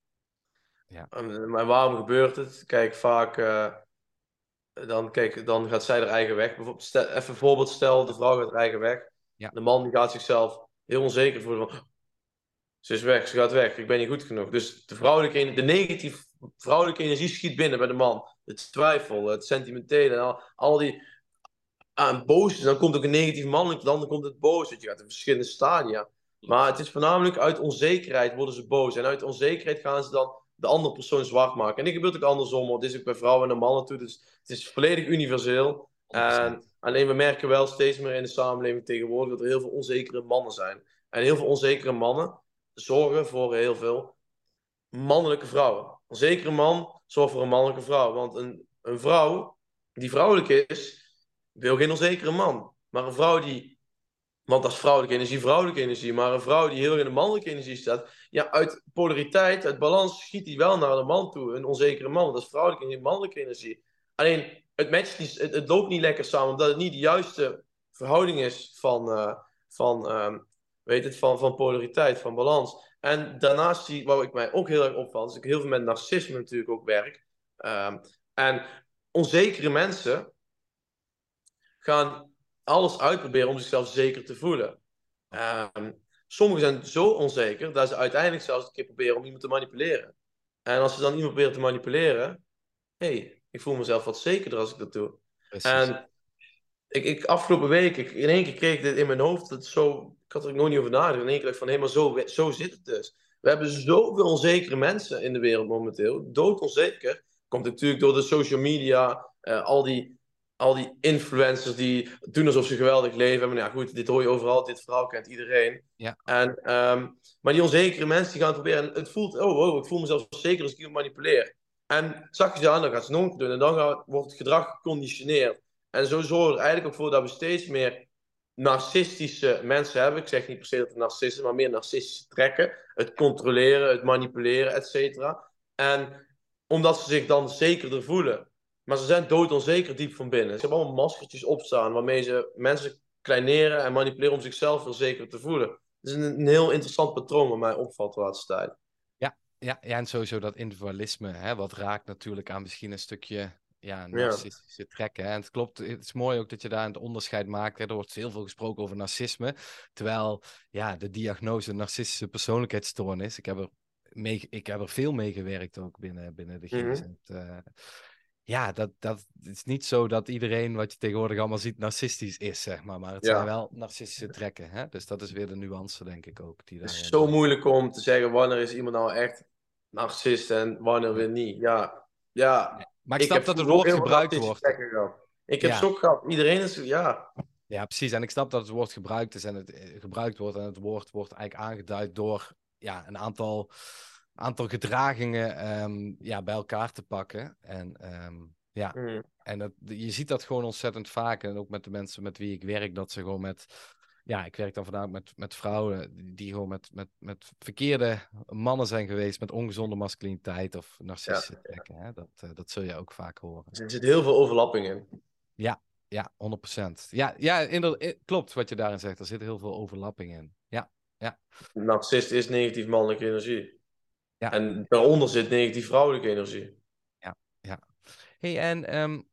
ja. En, maar waarom gebeurt het? Kijk, vaak... Uh... Dan, kijk, dan gaat zij haar eigen weg. Bijvoorbeeld, stel, even een voorbeeld, stel de vrouw gaat haar eigen weg. Ja. De man die gaat zichzelf heel onzeker voelen. Van, ze is weg, ze gaat weg, ik ben niet goed genoeg. Dus de, vrouwelijke, de negatieve vrouwelijke energie schiet binnen bij de man. Het twijfel, het sentimentele, al, al die ah, boos. Dan komt ook een negatief mannelijk, dan komt het boos. Je gaat in verschillende stadia. Maar het is voornamelijk uit onzekerheid worden ze boos. En uit onzekerheid gaan ze dan de andere persoon zwart maken. En dit gebeurt ook andersom. Want dit is ook bij vrouwen en mannen toe. Dus het is volledig universeel. En alleen we merken wel steeds meer in de samenleving tegenwoordig dat er heel veel onzekere mannen zijn. En heel veel onzekere mannen zorgen voor heel veel mannelijke vrouwen. Een onzekere man zorgt voor een mannelijke vrouw. Want een, een vrouw die vrouwelijk is, wil geen onzekere man. Maar een vrouw die Want dat is vrouwelijke energie, vrouwelijke energie. Maar een vrouw die heel erg in de mannelijke energie staat, ja, uit polariteit, uit balans, schiet die wel naar de man toe. Een onzekere man. Dat is vrouwelijke energie, mannelijke energie. Alleen, het matcht niet, het, het loopt niet lekker samen, omdat het niet de juiste verhouding is van, uh, van, um, weet het, van, van polariteit, van balans. En daarnaast zie waar ik mij ook heel erg opvalt, is dat ik heel veel met narcisme natuurlijk ook werk. Um, en onzekere mensen gaan alles uitproberen om zichzelf zeker te voelen. Um, sommigen zijn zo onzeker dat ze uiteindelijk zelfs een keer proberen om iemand te manipuleren. En als ze dan iemand proberen te manipuleren, hé, hey, ik voel mezelf wat zekerder als ik dat doe. Precies. En ik, ik, afgelopen week, ik, in één keer kreeg ik dit in mijn hoofd, dat zo, ik had er nog niet over nagedacht, in één keer dacht ik van, hé, maar zo, zo zit het dus. We hebben zoveel onzekere mensen in de wereld momenteel, doodonzeker. Komt natuurlijk door de social media, uh, al die al die influencers die doen alsof ze geweldig leven. Maar ja, goed, dit hoor je overal. Dit verhaal kent iedereen. Ja. En, um, maar die onzekere mensen die gaan het proberen. En het voelt, oh, oh, ik voel mezelf zeker als ik iemand manipuleer. En zag je ze aan, dan gaat ze nog doen. En dan gaat, wordt het gedrag geconditioneerd. En zo zorgt er eigenlijk ook voor dat we steeds meer narcistische mensen hebben. Ik zeg niet per se dat het narcisten, maar meer narcistische trekken. Het controleren, het manipuleren, et cetera. En omdat ze zich dan zekerder voelen. Maar ze zijn doodonzeker diep van binnen. Ze hebben allemaal maskertjes opstaan waarmee ze mensen kleineren en manipuleren om zichzelf veel zeker te voelen. Het is een, een heel interessant patroon wat mij opvalt de laatste tijd. Ja, ja, ja, en sowieso dat individualisme, hè, wat raakt natuurlijk aan misschien een stukje ja, narcistische ja. trekken. Hè. En het klopt, het is mooi ook dat je daar het onderscheid maakt. Hè. Er wordt heel veel gesproken over narcisme. Terwijl ja, de diagnose narcistische persoonlijkheidsstoornis, ik heb er, mee, ik heb er veel mee gewerkt ook binnen, binnen de G Z. Mm-hmm. Uh, ja, dat, dat het is niet zo dat iedereen wat je tegenwoordig allemaal ziet narcistisch is, zeg maar. Maar het ja. zijn wel narcistische trekken. Hè? Dus dat is weer de nuance, denk ik ook. Die het is zo moeilijk om te zeggen wanneer is iemand nou echt narcist en wanneer weer niet. Ja, ja. Nee. Maar ik snap ik dat het woord gebruikt wordt. Ik heb ja. zo gehad. Iedereen is, ja. Ja, precies. En ik snap dat het woord gebruikt is en het eh, gebruikt wordt. En het woord wordt eigenlijk aangeduid door ja, een aantal... aantal gedragingen um, ja, bij elkaar te pakken. En, um, ja. mm. en dat, je ziet dat gewoon ontzettend vaak. En ook met de mensen met wie ik werk, dat ze gewoon met... Ja, ik werk dan vandaag met, met vrouwen die gewoon met, met, met verkeerde mannen zijn geweest, met ongezonde masculiniteit of narcistische ja. trekken. Hè? Dat, uh, dat zul je ook vaak horen. Er zit heel veel overlapping in. Ja, ja, honderd procent. Ja, ja inderdaad, klopt wat je daarin zegt. Er zit heel veel overlapping in. Ja, ja. Narcist is negatief mannelijke energie. Ja. En daaronder zit negatief vrouwelijke energie. Ja, ja. Hey, en um,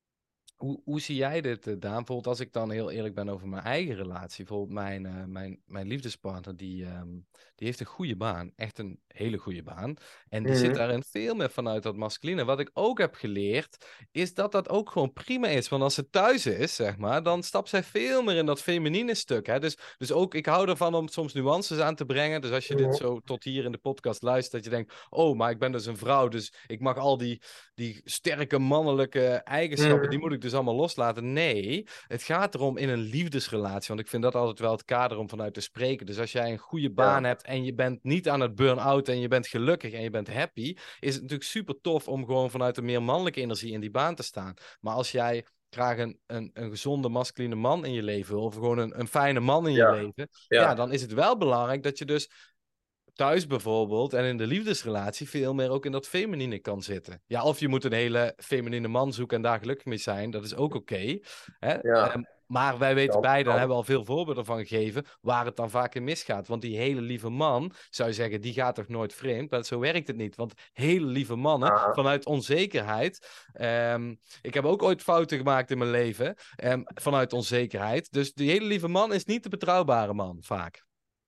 hoe, hoe zie jij dit, uh, Daan? Bijvoorbeeld als ik dan heel eerlijk ben over mijn eigen relatie. Bijvoorbeeld mijn, uh, mijn, mijn liefdespartner, die, um, die heeft een goede baan. Echt een hele goede baan. En die mm-hmm. zit daarin veel meer vanuit dat masculine. Wat ik ook heb geleerd, is dat dat ook gewoon prima is. Want als ze thuis is, zeg maar, dan stapt zij veel meer in dat feminine stuk. Hè? Dus, dus ook, ik hou ervan om soms nuances aan te brengen. Dus als je mm-hmm. dit zo tot hier in de podcast luistert, dat je denkt, oh, maar ik ben dus een vrouw, dus ik mag al die, die sterke mannelijke eigenschappen, mm-hmm. die moet ik dus allemaal loslaten. Nee, het gaat erom in een liefdesrelatie. Want ik vind dat altijd wel het kader om vanuit te spreken. Dus als jij een goede baan ja. hebt en je bent niet aan het burn-out en je bent gelukkig en je bent happy, is het natuurlijk super tof om gewoon vanuit een meer mannelijke energie in die baan te staan. Maar als jij graag een, een, een gezonde masculine man in je leven wil, of gewoon een, een fijne man in ja. je leven, ja. ja, dan is het wel belangrijk dat je dus thuis bijvoorbeeld en in de liefdesrelatie veel meer ook in dat feminine kan zitten. Ja, of je moet een hele feminine man zoeken en daar gelukkig mee zijn. Dat is ook oké. Okay, ja. um, maar wij weten ja, beiden, daar hebben we al veel voorbeelden van gegeven, waar het dan vaak in misgaat. Want die hele lieve man, zou je zeggen, die gaat toch nooit vreemd? Maar zo werkt het niet. Want hele lieve mannen, ah. vanuit onzekerheid. Um, ik heb ook ooit fouten gemaakt in mijn leven, um, vanuit onzekerheid. Dus die hele lieve man is niet de betrouwbare man, vaak.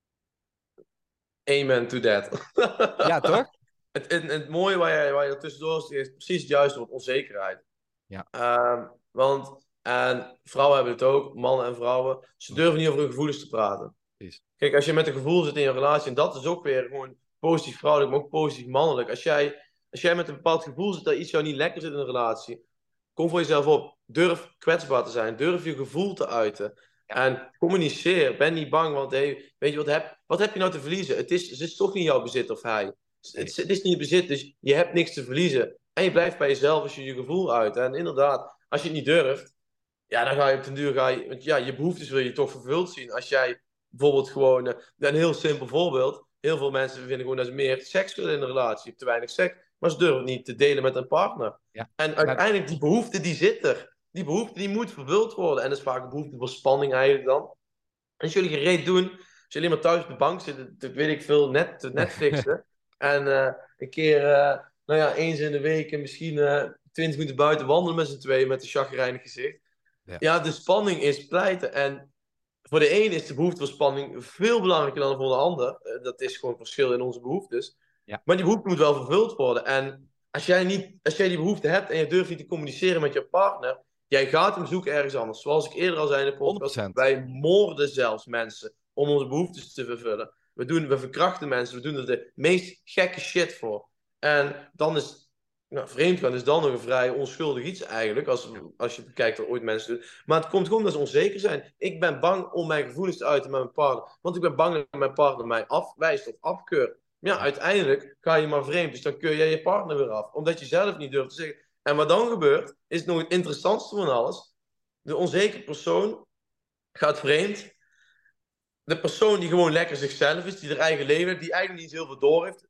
Amen to that. Ja, toch? Het, het, het mooie waar je, waar je tussendoor zit, is precies het juiste woord, onzekerheid. Ja. Um, want, en vrouwen hebben het ook, mannen en vrouwen, ze durven niet over hun gevoelens te praten. Precies. Kijk, als je met een gevoel zit in je relatie, en dat is ook weer gewoon positief vrouwelijk, maar ook positief mannelijk. Als jij, als jij met een bepaald gevoel zit dat iets jou niet lekker zit in een relatie, kom voor jezelf op. Durf kwetsbaar te zijn, durf je gevoel te uiten. Ja. En communiceer, ben niet bang, want hey, weet je wat heb, wat heb je nou te verliezen? Het is, het is toch niet jouw bezit of hij. Het, het is niet je bezit, dus je hebt niks te verliezen. En je blijft bij jezelf als je je gevoel uit. En inderdaad, als je het niet durft, ja, dan ga je op den duur, ga je, want ja, je behoeftes wil je toch vervuld zien. Als jij bijvoorbeeld gewoon, uh, een heel simpel voorbeeld, heel veel mensen vinden gewoon dat ze meer seks willen in een relatie. Je hebt te weinig seks, maar ze durven het niet te delen met een partner. Ja. En Maar, uiteindelijk, die behoefte, die zit er. Die behoefte, die moet vervuld worden. En dat is vaak een behoefte voor spanning eigenlijk dan. En als jullie gereed doen, als je alleen maar thuis op de bank zit, dat weet ik veel, net te Netflixen. en uh, een keer, uh, nou ja, eens in de week en misschien uh, twintig minuten buiten wandelen met z'n tweeën met een chagrijnig gezicht. ja. Ja, de spanning is pleiten. En voor de een is de behoefte voor spanning veel belangrijker dan voor de ander. Uh, dat is gewoon verschil in onze behoeftes. Ja. Maar die behoefte moet wel vervuld worden. En als jij, niet, als jij die behoefte hebt en je durft niet te communiceren met je partner, jij gaat hem zoeken ergens anders. Zoals ik eerder al zei in de podcast, honderd procent. wij moorden zelfs mensen om onze behoeftes te vervullen. We, doen, we verkrachten mensen, we doen er de meest gekke shit voor. En dan is nou, vreemdgaan is dan nog een vrij onschuldig iets eigenlijk, als, als je kijkt wat ooit mensen doen. Maar het komt gewoon dat ze onzeker zijn. Ik ben bang om mijn gevoelens te uiten met mijn partner, want ik ben bang dat mijn partner mij afwijst of afkeurt. Maar ja, uiteindelijk ga je maar vreemd, dus dan keur jij je partner weer af, omdat je zelf niet durft te zeggen. En wat dan gebeurt, is nog het interessantste van alles. De onzekere persoon gaat vreemd. De persoon die gewoon lekker zichzelf is, die haar eigen leven heeft, die eigenlijk niet heel veel door heeft,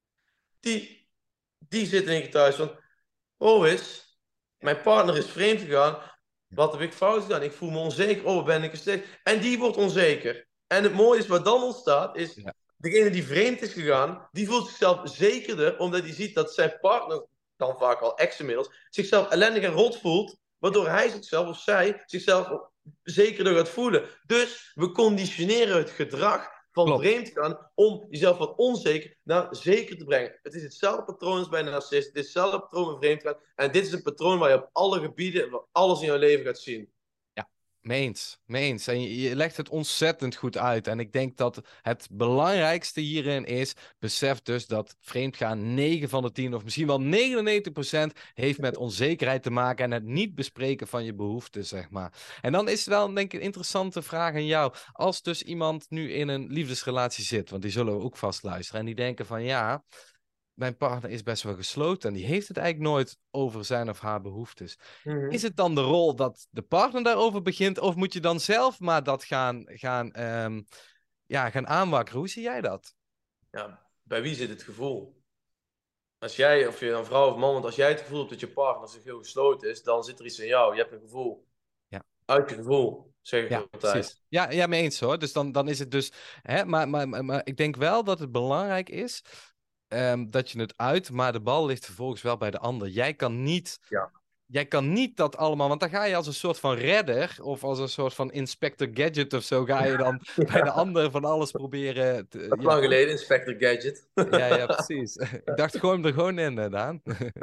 die, die zit in één keer thuis van, oh is, mijn partner is vreemd gegaan, wat heb ik fout gedaan? Ik voel me onzeker, oh, ben ik er steeds. En die wordt onzeker. En het mooie is, wat dan ontstaat, is, ja. degene die vreemd is gegaan, die voelt zichzelf zekerder, omdat hij ziet dat zijn partner, dan vaak al ex inmiddels, zichzelf ellendig en rot voelt, waardoor hij zichzelf of zij zichzelf zekerder gaat voelen. Dus we conditioneren het gedrag van Klopt. vreemd gaan om jezelf van onzeker naar zeker te brengen. Het is hetzelfde patroon als bij een narcist. Het is hetzelfde patroon van vreemd gaan. En dit is een patroon waar je op alle gebieden, alles in jouw leven gaat zien. Ja, meens. Meens. En je, je legt het ontzettend goed uit. En ik denk dat het belangrijkste hierin is, besef dus dat vreemdgaan negen van de tien of misschien wel negenennegentig procent heeft met onzekerheid te maken en het niet bespreken van je behoeften, zeg maar. En dan is het wel, denk ik, een interessante vraag aan jou. Als dus iemand nu in een liefdesrelatie zit, want die zullen we ook vast luisteren, en die denken van ja, mijn partner is best wel gesloten en die heeft het eigenlijk nooit over zijn of haar behoeftes. Mm-hmm. Is het dan de rol dat de partner daarover begint of moet je dan zelf maar dat gaan, gaan, um, ja, gaan aanwakkeren? Hoe zie jij dat? Ja, bij wie zit het gevoel? Als jij, of je een vrouw of man, want als jij het gevoel hebt dat je partner zich heel gesloten is, dan zit er iets in jou. Je hebt een gevoel. Ja. Uit je gevoel, zeg ik ja, altijd. Precies. Ja, ja, mee eens hoor. Dus dan, dan is het dus... Hè, maar, maar, maar, maar ik denk wel dat het belangrijk is um, dat je het uit, maar de bal ligt vervolgens wel bij de ander. Jij kan niet... Ja. Jij kan niet dat allemaal, want dan ga je als een soort van redder of als een soort van Inspector Gadget of zo, ga je dan ja. bij de ander van alles proberen. Te, dat ja. lang geleden, Inspector Gadget. ja, ja, precies. Ik dacht, gooi hem er gewoon in, Daan.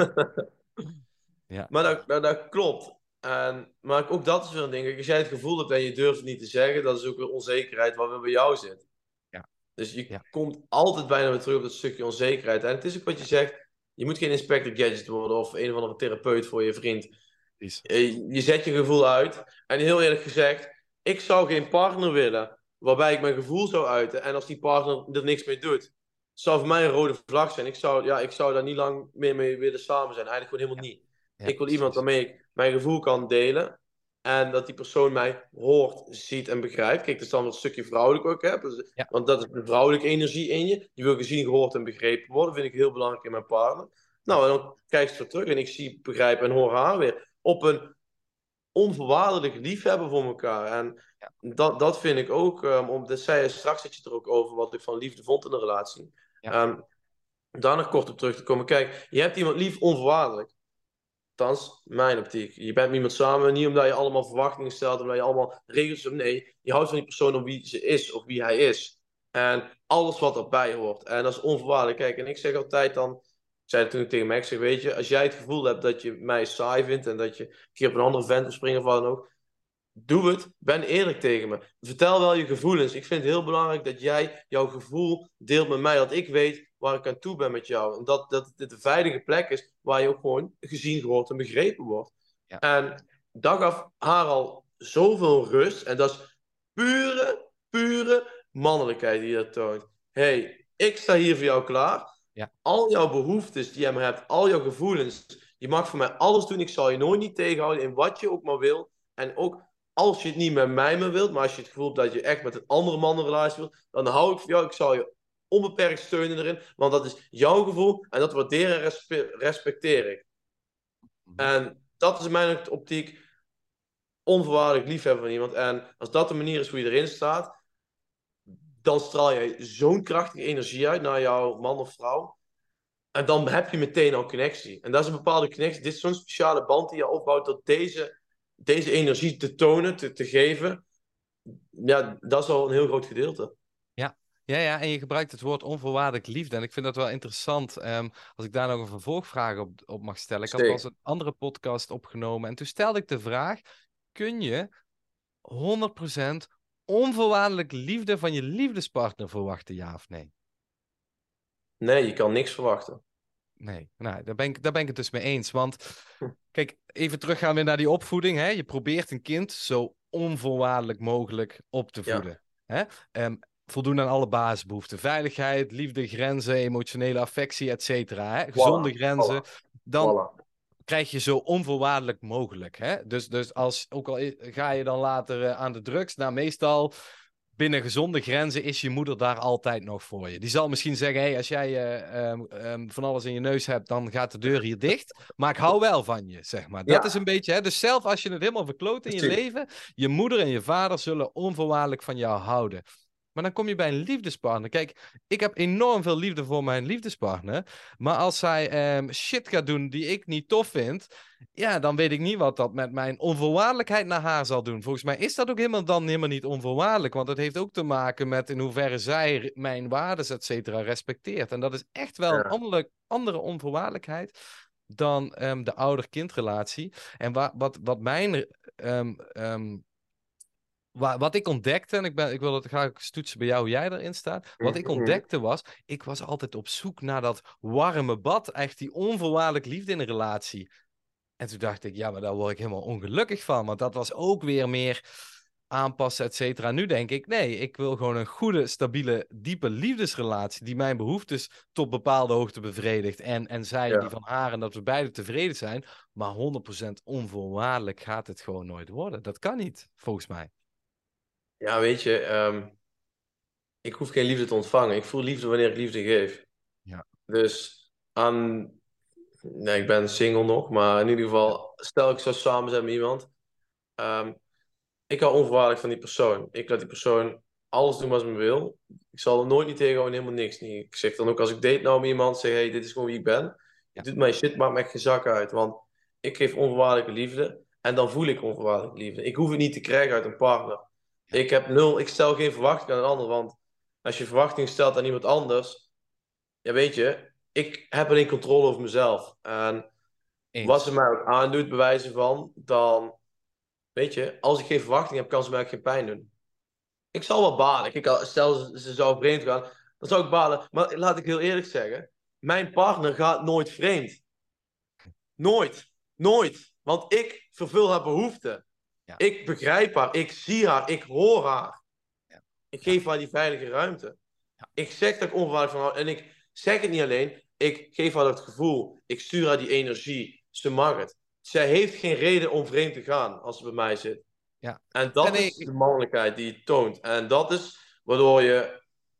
ja. Maar dat, dat, dat klopt. En, maar ook dat is weer een ding. Als jij het gevoel hebt en je durft het niet te zeggen, dat is ook weer onzekerheid wat weer bij jou zit. Ja. Dus je ja. komt altijd bijna weer terug op dat stukje onzekerheid. En het is ook wat je zegt. Je moet geen Inspector Gadget worden of een of andere therapeut voor je vriend. Je, je zet je gevoel uit. En heel eerlijk gezegd, ik zou geen partner willen waarbij ik mijn gevoel zou uiten. En als die partner er niks mee doet, zou voor mij een rode vlag zijn. Ik zou, ja, ik zou daar niet lang meer mee willen samen zijn. Eigenlijk gewoon helemaal niet. Ja, ik wil precies. iemand waarmee ik mijn gevoel kan delen. En dat die persoon mij hoort, ziet en begrijpt. Kijk, dat is dan een stukje vrouwelijk ook. Hè? Dus, ja. Want dat is de vrouwelijke energie in je. Die wil gezien, gehoord en begrepen worden. Dat vind ik heel belangrijk in mijn partner. Nou, en dan kijk ik weer terug en ik zie, begrijp en hoor haar weer. Op een onvoorwaardelijk liefhebben voor elkaar. En ja. dat, dat vind ik ook. Um, om, dat zei je straks zit je er ook over wat ik van liefde vond in een relatie. Ja. Um, daar nog kort op terug te komen. Kijk, je hebt iemand lief onvoorwaardelijk. Althans, mijn optiek. Je bent met iemand samen niet omdat je allemaal verwachtingen stelt, omdat je allemaal regels hebt. Nee, je houdt van die persoon om wie ze is of wie hij is. En alles wat erbij hoort. En dat is onvoorwaardelijk. Kijk, en ik zeg altijd dan, ik zei het toen tegen mij, ik zeg, weet je, als jij het gevoel hebt dat je mij saai vindt en dat je een keer op een andere vent wil springen of wat dan ook, doe het. Ben eerlijk tegen me. Vertel wel je gevoelens. Ik vind het heel belangrijk dat jij jouw gevoel deelt met mij, dat ik weet waar ik aan toe ben met jou. En dat, dat dit een veilige plek is waar je ook gewoon gezien, gehoord en begrepen wordt. Ja. En dat gaf haar al zoveel rust. En dat is pure, pure mannelijkheid die je toont. Hey, ik sta hier voor jou klaar. Ja. Al jouw behoeftes die je maar hebt, al jouw gevoelens. Je mag voor mij alles doen. Ik zal je nooit niet tegenhouden in wat je ook maar wil. En ook als je het niet met mij meer wilt, maar als je het gevoel hebt dat je echt met een andere man een relatie wilt, dan hou ik van jou. Ik zal je onbeperkt steunen erin, want dat is jouw gevoel en dat waardeer en respe- respecteer ik. Mhm. En dat is in mijn optiek onvoorwaardelijk liefhebben van iemand. En als dat de manier is hoe je erin staat, dan straal je zo'n krachtige energie uit naar jouw man of vrouw. En dan heb je meteen al connectie. En dat is een bepaalde connectie. Dit is zo'n speciale band die je opbouwt door deze, deze energie te tonen, te, te geven. Ja, dat is al een heel groot gedeelte. Ja. Ja, ja, en je gebruikt het woord onvoorwaardelijk liefde. En ik vind dat wel interessant. Ehm, als ik daar nog een vervolgvraag op, op mag stellen. Ik had pas Steek. een andere podcast opgenomen. En toen stelde ik de vraag: kun je honderd procent onvoorwaardelijk liefde van je liefdespartner verwachten, ja of nee? Nee, je kan niks verwachten. Nee, nou, daar ben ik, daar ben ik het dus mee eens. Want kijk, even teruggaan weer naar die opvoeding. Hè? Je probeert een kind zo onvoorwaardelijk mogelijk op te Ja, voeden. Hè? Ehm, voldoen aan alle basisbehoeften. Veiligheid, liefde, grenzen, emotionele affectie, et cetera. Hè? Gezonde voilà, grenzen. voilà, Dan voilà. krijg je zo onvoorwaardelijk mogelijk. Hè? Dus, dus als, ook al i- ga je dan later eh, aan de drugs, nou meestal binnen gezonde grenzen is je moeder daar altijd nog voor je. Die zal misschien zeggen, hey, als jij eh, ehm, ehm, van alles in je neus hebt, dan gaat de deur hier dicht. Maar ik hou wel van je, zeg maar. Dat is een Ja, beetje, hè? Dus zelf als je het helemaal verkloot in je precies. leven, je moeder en je vader zullen onvoorwaardelijk van jou houden. Maar dan kom je bij een liefdespartner. Kijk, ik heb enorm veel liefde voor mijn liefdespartner. Maar als zij ehm, shit gaat doen die ik niet tof vind, ja, dan weet ik niet wat dat met mijn onvoorwaardelijkheid naar haar zal doen. Volgens mij is dat ook helemaal dan helemaal niet onvoorwaardelijk. Want het heeft ook te maken met in hoeverre zij mijn waarden, et cetera, respecteert. En dat is echt wel een Ja. andere, andere onvoorwaardelijkheid dan ehm, de ouder-kindrelatie. En wa wat, wat mijn ehm, ehm, Wa- wat ik ontdekte, en ik, ben, ik wil het graag stoetsen bij jou hoe jij erin staat. Wat ik Mhm. ontdekte was, ik was altijd op zoek naar dat warme bad. Echt die onvoorwaardelijk liefde in een relatie. En toen dacht ik, ja, maar daar word ik helemaal ongelukkig van. Want dat was ook weer meer aanpassen, et cetera. Nu denk ik, nee, ik wil gewoon een goede, stabiele, diepe liefdesrelatie. Die mijn behoeftes tot bepaalde hoogte bevredigt. En, en zij die Ja. van haar. En dat we beide tevreden zijn. Maar honderd procent onvoorwaardelijk gaat het gewoon nooit worden. Dat kan niet, volgens mij. Ja, weet je, ehm, ik hoef geen liefde te ontvangen. Ik voel liefde wanneer ik liefde geef. Ja. Dus aan, nee, ik ben single nog, maar in ieder Ja. geval, stel ik zou samen zijn met iemand. ehm, ik hou onvoorwaardelijk van die persoon. Ik laat die persoon alles doen wat ze me wil. Ik zal er nooit niet tegenhouden, helemaal niks niet. Ik zeg dan ook als ik date nou met iemand, zeg hey, dit is gewoon wie ik ben. Je Ja. doet mijn shit, maakt me echt geen zak uit. Want ik geef onvoorwaardelijke liefde en dan voel ik onvoorwaardelijke liefde. Ik hoef het niet te krijgen uit een partner. Ja. Ik heb nul, ik stel geen verwachting aan een ander, want als je verwachtingen stelt aan iemand anders, ja weet je, ik heb alleen controle over mezelf. En wat ze Eens. mij ook aandoet, bewijzen van, dan, weet je, als ik geen verwachting heb, kan ze mij ook geen pijn doen. Ik zal wel balen. Ik, stel ze, ze zou vreemd gaan, dan zou ik balen. Maar laat ik heel eerlijk zeggen, mijn partner gaat nooit vreemd. Nooit. Nooit. Want ik vervul haar behoeften. Ja. Ik begrijp haar. Ik zie haar. Ik hoor haar. Ja. Ik Ja. geef haar die veilige ruimte. Ja. Ik zeg dat ik onvoorwaardelijk van haar. En ik zeg het niet alleen. Ik geef haar dat gevoel. Ik stuur haar die energie. Ze mag het. Zij heeft geen reden om vreemd te gaan als ze bij mij zit. Ja. En En dat is nee, de mannelijkheid die je toont. En dat is waardoor je...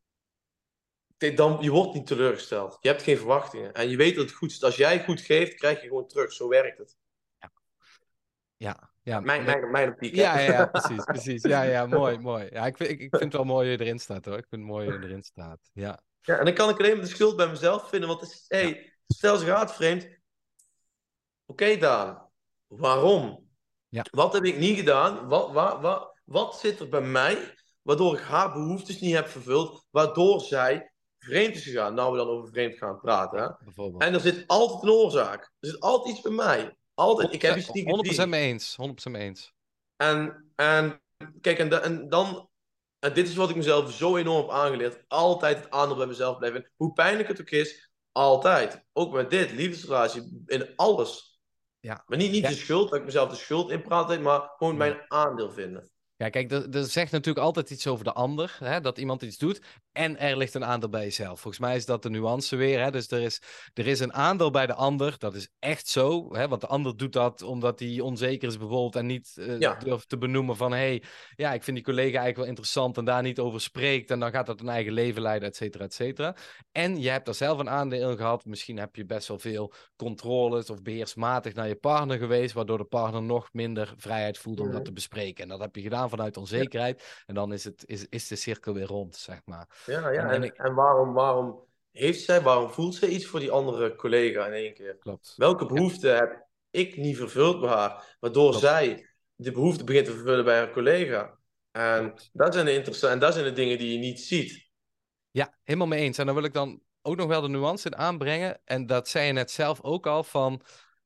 Dan, je wordt niet teleurgesteld. Je hebt geen verwachtingen. En je weet dat het goed is. Als jij goed geeft, krijg je gewoon terug. Zo werkt het. ja, ja, ja, Mijn, nee. mijn, mijn optiek, hè. Ja, ja, ja, precies, precies. Ja, ja, mooi, mooi. Ja, ik vind, ik, ik vind het wel mooi hoe je erin staat, hoor. Ik vind het mooi hoe je erin staat. Ja, Ja, en dan kan ik alleen maar de schuld bij mezelf vinden. Want het is, ja, hey, stel ze gaat vreemd. Oké, okay, Daan. Waarom? ja. Wat heb ik niet gedaan? Wat, wat, wat, wat zit er bij mij waardoor ik haar behoeftes niet heb vervuld? Waardoor zij vreemd is gegaan? Nou, we dan over vreemd gaan praten. Hè? Ja, bijvoorbeeld. En er zit altijd een oorzaak. Er zit altijd iets bij mij. Altijd. Ik heb iets niet honderd procent gezien. mee eens. honderd procent mee eens. En, en kijk, en, da- en dan... En dit is wat ik mezelf zo enorm heb aangeleerd. Altijd het aandeel bij mezelf blijven. Hoe pijnlijk het ook is, altijd. Ook met dit, liefdesrelatie, in alles. Ja. Maar niet, niet Ja, de schuld, dat ik mezelf de schuld inpraat, maar gewoon nee. mijn aandeel vinden. Ja, kijk, er, er zegt natuurlijk altijd iets over de ander, hè, dat iemand iets doet. En er ligt een aandeel bij jezelf. Volgens mij is dat de nuance weer. Hè? Dus er is, er is een aandeel bij de ander. Dat is echt zo. Hè? Want de ander doet dat omdat hij onzeker is bijvoorbeeld. En niet uh, Ja, durft te benoemen van... hé, hey, ja, ik vind die collega eigenlijk wel interessant. En daar niet over spreekt. En dan gaat dat een eigen leven leiden, et cetera, et cetera. En je hebt daar zelf een aandeel in gehad. Misschien heb je best wel veel controles of beheersmatig naar je partner geweest. Waardoor de partner nog minder vrijheid voelt om dat te mhm. bespreken. En dat heb je gedaan vanuit Ja, onzekerheid. En dan is, het, is, is de cirkel weer rond, zeg maar. ja, En, ja. en En, ik... en waarom, waarom heeft zij, waarom voelt zij iets voor die andere collega in één keer? Klopt. Welke Ja, behoefte heb ik niet vervuld bij haar, waardoor klopt. zij de behoefte begint te vervullen bij haar collega? En Klopt. dat zijn de interessante, en dat zijn de dingen die je niet ziet. Ja, helemaal mee eens. En dan wil ik dan ook nog wel de nuance in aanbrengen. En dat zei je net zelf ook al van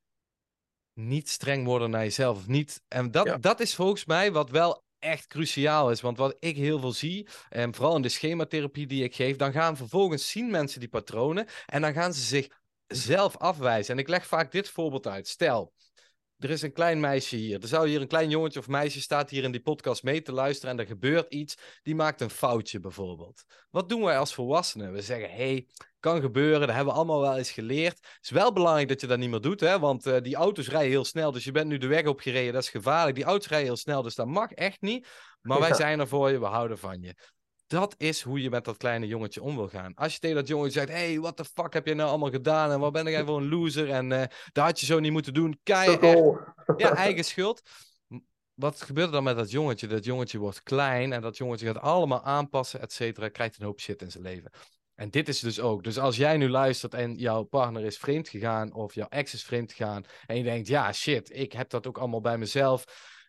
niet streng worden naar jezelf. Of niet. En dat, Ja, dat is volgens mij wat wel echt cruciaal is. Want wat ik heel veel zie, en vooral in de schematherapie die ik geef, dan gaan vervolgens zien mensen die patronen en dan gaan ze zich zelf afwijzen. En ik leg vaak dit voorbeeld uit. Stel, er is een klein meisje hier. Er zou hier een klein jongetje of meisje staat hier in die podcast mee te luisteren en er gebeurt iets. Die maakt een foutje bijvoorbeeld. Wat doen wij als volwassenen? We zeggen, hey, kan gebeuren. Dat hebben we allemaal wel eens geleerd. Het is wel belangrijk dat je dat niet meer doet, hè? Want uh, die auto's rijden heel snel. Dus je bent nu de weg opgereden. Dat is gevaarlijk. Die auto's rijden heel snel, dus dat mag echt niet. Maar wij ja, zijn er voor je. We houden van je. Dat is hoe je met dat kleine jongetje om wil gaan. Als je tegen dat jongetje zegt... hey, what the fuck heb je nou allemaal gedaan? En wat ben jij voor een loser? En uh, dat had je zo niet moeten doen. Keihard. sukkel. Ja, eigen schuld. Wat gebeurt er dan met dat jongetje? Dat jongetje wordt klein en dat jongetje gaat allemaal aanpassen, et cetera. Krijgt een hoop shit in zijn leven. En dit is dus ook. Dus als jij nu luistert en jouw partner is vreemd gegaan of jouw ex is vreemd gegaan en je denkt, ja, shit, ik heb dat ook allemaal bij mezelf.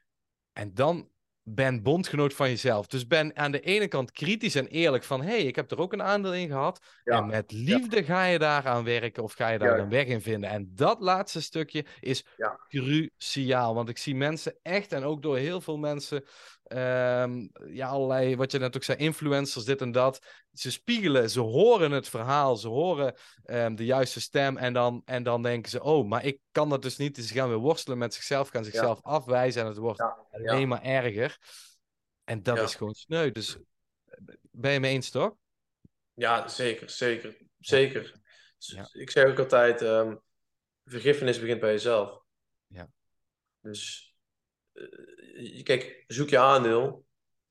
En dan ben bondgenoot van jezelf. Dus ben aan de ene kant kritisch en eerlijk van... hé, hey, ik heb er ook een aandeel in gehad. En Ja, met ja, liefde ga je daaraan werken of ga je daar een juist. weg in vinden. En dat laatste stukje is Ja, cruciaal. Want ik zie mensen echt, en ook door heel veel mensen... Um, ja, allerlei, wat je net ook zei, influencers, dit en dat. Ze spiegelen, ze horen het verhaal, ze horen um, de juiste stem. En dan, en dan denken ze, oh, maar ik kan dat dus niet. Dus ze gaan weer worstelen met zichzelf, gaan ja, zichzelf afwijzen. En het wordt ja, alleen ja, maar erger. En dat is ja. gewoon sneu. Dus ben je mee eens, toch? Ja, zeker, zeker, Ja, zeker. ja, Ik zeg ook altijd, ehm, vergiffenis begint bij jezelf. ja. Dus eh, kijk, zoek je aandeel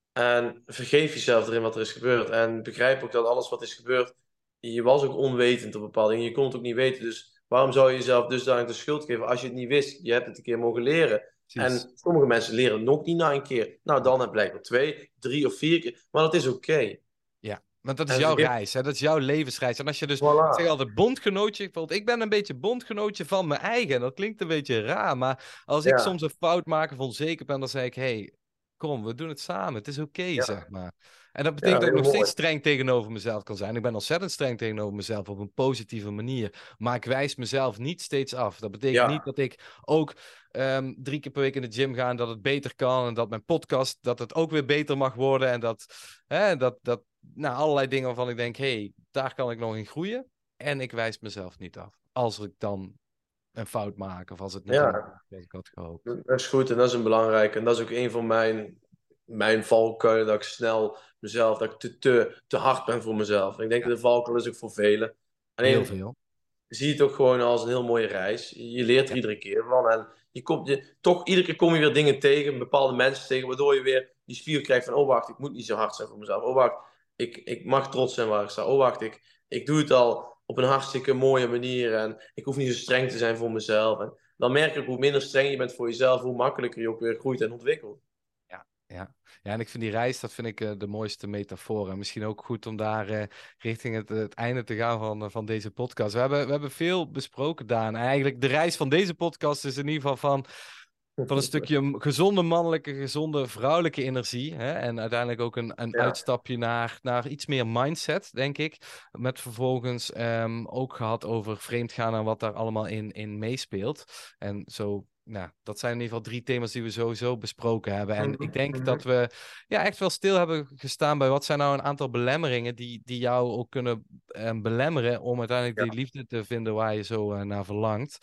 en vergeef jezelf erin wat er is gebeurd. En begrijp ook dat alles wat is gebeurd, je was ook onwetend op bepaalde dingen. Je kon het ook niet weten. Dus waarom zou je jezelf dusdanig de schuld geven als je het niet wist? Je hebt het een keer mogen leren. Precies. En sommige mensen leren nog niet na een keer. Nou, dan heb blijkbaar twee, drie of vier keer. Maar dat is oké. Ja, want dat is En jouw vergif, reis, hè? Dat is jouw levensreis. En als je dus, ik zeg voilà. altijd bondgenootje, bijvoorbeeld, ik ben een beetje bondgenootje van mijn eigen. Dat klinkt een beetje raar, maar als ik Ja, soms een fout maak of onzeker ben, dan zeg ik, hey, kom, we doen het samen. Het is oké, zeg ja, maar. En dat betekent ja, dat ik heel nog steeds mooi. streng tegenover mezelf kan zijn. Ik ben ontzettend streng tegenover mezelf op een positieve manier. Maar ik wijs mezelf niet steeds af. Dat betekent niet Ja, dat ik ook um, drie keer per week in de gym ga en dat het beter kan. En dat mijn podcast, dat het ook weer beter mag worden. En dat, hè, dat, dat nou, allerlei dingen waarvan ik denk, hé, hey, daar kan ik nog in groeien. En ik wijs mezelf niet af. Als ik dan een fout maak of als het niet helemaal ja, zoals ik had gehoopt. dat is goed en dat is een belangrijke. En dat is ook een van mijn, mijn valkuilen, dat ik snel mezelf, dat ik te, te, te hard ben voor mezelf. En ik denk Ja, dat de valkuil is ook voor velen. heel Alleen, veel. zie het ook gewoon als een heel mooie reis. Je leert er Ja, iedere keer van. En je komt, je, toch, iedere keer kom je weer dingen tegen, bepaalde mensen tegen, waardoor je weer die spier krijgt van, oh wacht, ik moet niet zo hard zijn voor mezelf. Oh wacht, ik, ik mag trots zijn waar ik sta. Oh wacht, ik, ik doe het al op een hartstikke mooie manier en ik hoef niet zo streng te zijn voor mezelf. En dan merk je ook hoe minder streng je bent voor jezelf, hoe makkelijker je ook weer groeit en ontwikkelt. ja, ja. Ja, en ik vind die reis, dat vind ik uh, de mooiste metafoor. En misschien ook goed om daar uh, richting het, het einde te gaan van, uh, van deze podcast. We hebben, we hebben veel besproken, Daan. Eigenlijk de reis van deze podcast is in ieder geval van, van een stukje gezonde mannelijke, gezonde vrouwelijke energie. Hè? En uiteindelijk ook een, een Ja, uitstapje naar, naar iets meer mindset, denk ik. Met vervolgens um, ook gehad over vreemdgaan en wat daar allemaal in, in meespeelt. En zo, nou, dat zijn in ieder geval drie thema's die we sowieso besproken hebben. En ik mhm, denk mhm. dat we ja, echt wel stil hebben gestaan bij wat zijn nou een aantal belemmeringen die, die jou ook kunnen um, belemmeren om uiteindelijk Ja, die liefde te vinden waar je zo uh, naar verlangt.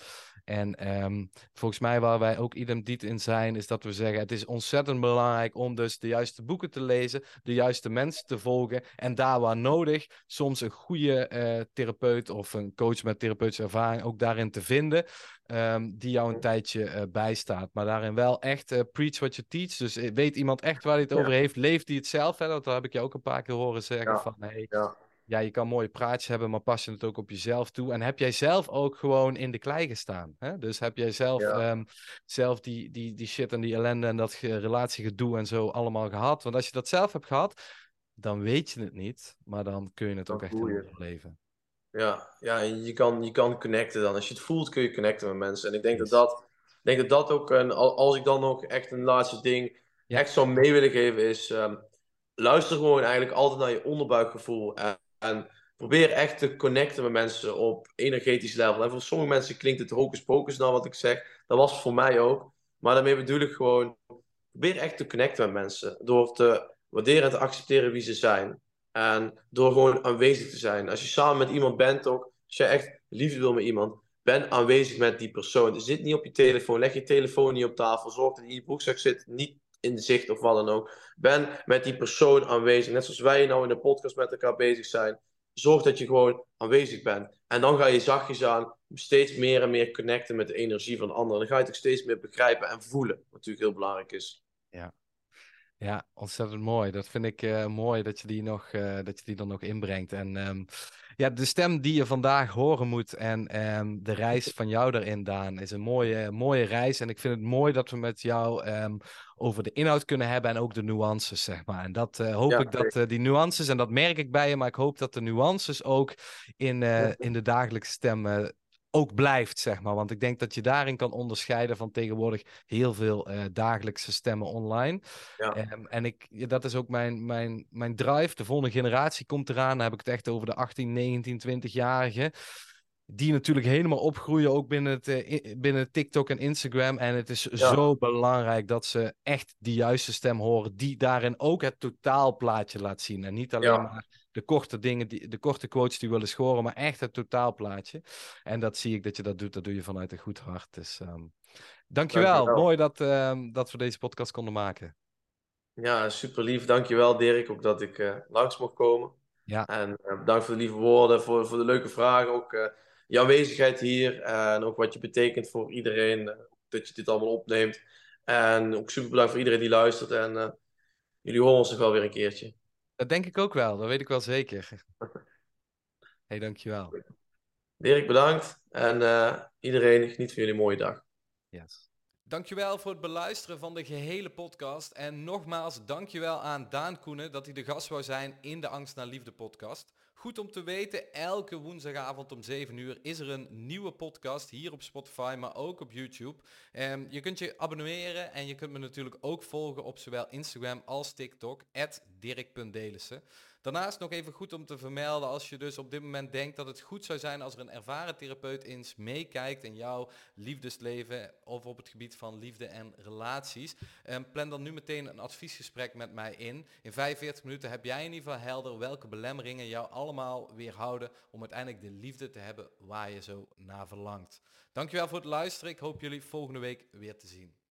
En um, volgens mij waar wij ook idem dit in zijn, is dat we zeggen, het is ontzettend belangrijk om dus de juiste boeken te lezen, de juiste mensen te volgen en daar waar nodig, soms een goede uh, therapeut of een coach met therapeutische ervaring ook daarin te vinden, um, die jou een tijdje uh, bijstaat. Maar daarin wel echt uh, preach what you teach. Dus uh, weet iemand echt waar hij het Ja. over heeft, leeft hij het zelf. Hè? Dat heb ik je ook een paar keer horen zeggen Ja. van, hey, Ja. ja, je kan mooie praatjes hebben, maar pas je het ook op jezelf toe? En heb jij zelf ook gewoon in de klei gestaan? Hè? Dus heb jij zelf, Ja. um, zelf die, die, die shit en die ellende en dat ge- relatiegedoe en zo allemaal gehad? Want als je dat zelf hebt gehad, dan weet je het niet, maar dan kun je het ook Dan echt voel helemaal je. doorleven. Ja, ja, en je kan, je kan connecten dan. Als je het voelt, kun je connecten met mensen. En ik denk dat Yes. dat, ik denk dat, dat ook, een, al- als ik dan nog echt een laatste ding Ja, echt zou mee willen geven, is ehm, luister gewoon eigenlijk altijd naar je onderbuikgevoel. En, en probeer echt te connecten met mensen op energetisch level. En voor sommige mensen klinkt het hocus pocus nou wat ik zeg. Dat was het voor mij ook. Maar daarmee bedoel ik gewoon, probeer echt te connecten met mensen. Door te waarderen en te accepteren wie ze zijn. En door gewoon aanwezig te zijn. Als je samen met iemand bent ook, als je echt liefde wil met iemand, ben aanwezig met die persoon. Zit niet op je telefoon, leg je telefoon niet op tafel, zorg dat hij in je broekzak zit, niet in de zicht of wat dan ook. Ben met die persoon aanwezig. Net zoals wij nou in de podcast met elkaar bezig zijn. Zorg dat je gewoon aanwezig bent. En dan ga je zachtjes aan steeds meer en meer connecten met de energie van anderen. Dan ga je het ook steeds meer begrijpen en voelen, wat natuurlijk heel belangrijk is. ja. Ja, ontzettend mooi. Dat vind ik uh, mooi dat je die nog, uh, dat je die dan nog inbrengt. En um, ja, de stem die je vandaag horen moet en um, de reis van jou daarin, Daan, is een mooie, mooie reis. En ik vind het mooi dat we met jou um, over de inhoud kunnen hebben en ook de nuances, zeg maar. En dat uh, hoop Ja, ik dat uh, die nuances, en dat merk ik bij je, maar ik hoop dat de nuances ook in, uh, in de dagelijkse stem uh, ook blijft, zeg maar. Want ik denk dat je daarin kan onderscheiden van tegenwoordig heel veel uh, dagelijkse stemmen online. ja, Um, en ik, ja, dat is ook mijn, mijn, mijn drive. De volgende generatie komt eraan. Dan heb ik het echt over de achttien, negentien, twintig-jarigen. Die natuurlijk helemaal opgroeien, ook binnen, het, uh, binnen TikTok en Instagram. En het is ja, zo belangrijk dat ze echt de juiste stem horen. Die daarin ook het totaalplaatje laat zien. En niet alleen ja. maar de korte dingen, die, de korte quotes die willen scoren. Maar echt het totaalplaatje. En dat zie ik dat je dat doet. Dat doe je vanuit een goed hart. Dus um, dankjewel. Dankjewel. Mooi dat, um, dat we deze podcast konden maken. Ja, super lief. Dankjewel, Dirk, ook dat ik uh, langs mocht komen. Ja. En uh, bedankt voor de lieve woorden, voor, voor de leuke vragen. Ook uh, je aanwezigheid hier en ook wat je betekent voor iedereen. Uh, dat je dit allemaal opneemt. En ook super bedankt voor iedereen die luistert. En uh, jullie horen ons nog wel weer een keertje. Dat denk ik ook wel, dat weet ik wel zeker. Hey, dankjewel. Dirk, bedankt. En uh, iedereen, geniet van jullie mooie dag. Yes. Dankjewel voor het beluisteren van de gehele podcast. En nogmaals, dankjewel aan Daan Koenen dat hij de gast wou zijn in de Angst naar Liefde podcast. Goed om te weten, elke woensdagavond om zeven uur is er een nieuwe podcast hier op Spotify, maar ook op YouTube. Um, je kunt je abonneren en je kunt me natuurlijk ook volgen op zowel Instagram als TikTok, at dirk punt delissen. Daarnaast nog even goed om te vermelden, als je dus op dit moment denkt dat het goed zou zijn als er een ervaren therapeut eens meekijkt in jouw liefdesleven of op het gebied van liefde en relaties. Um, plan dan nu meteen een adviesgesprek met mij in. In vijfenveertig minuten heb jij in ieder geval helder welke belemmeringen jou allemaal weerhouden om uiteindelijk de liefde te hebben waar je zo naar verlangt. Dankjewel voor het luisteren. Ik hoop jullie volgende week weer te zien.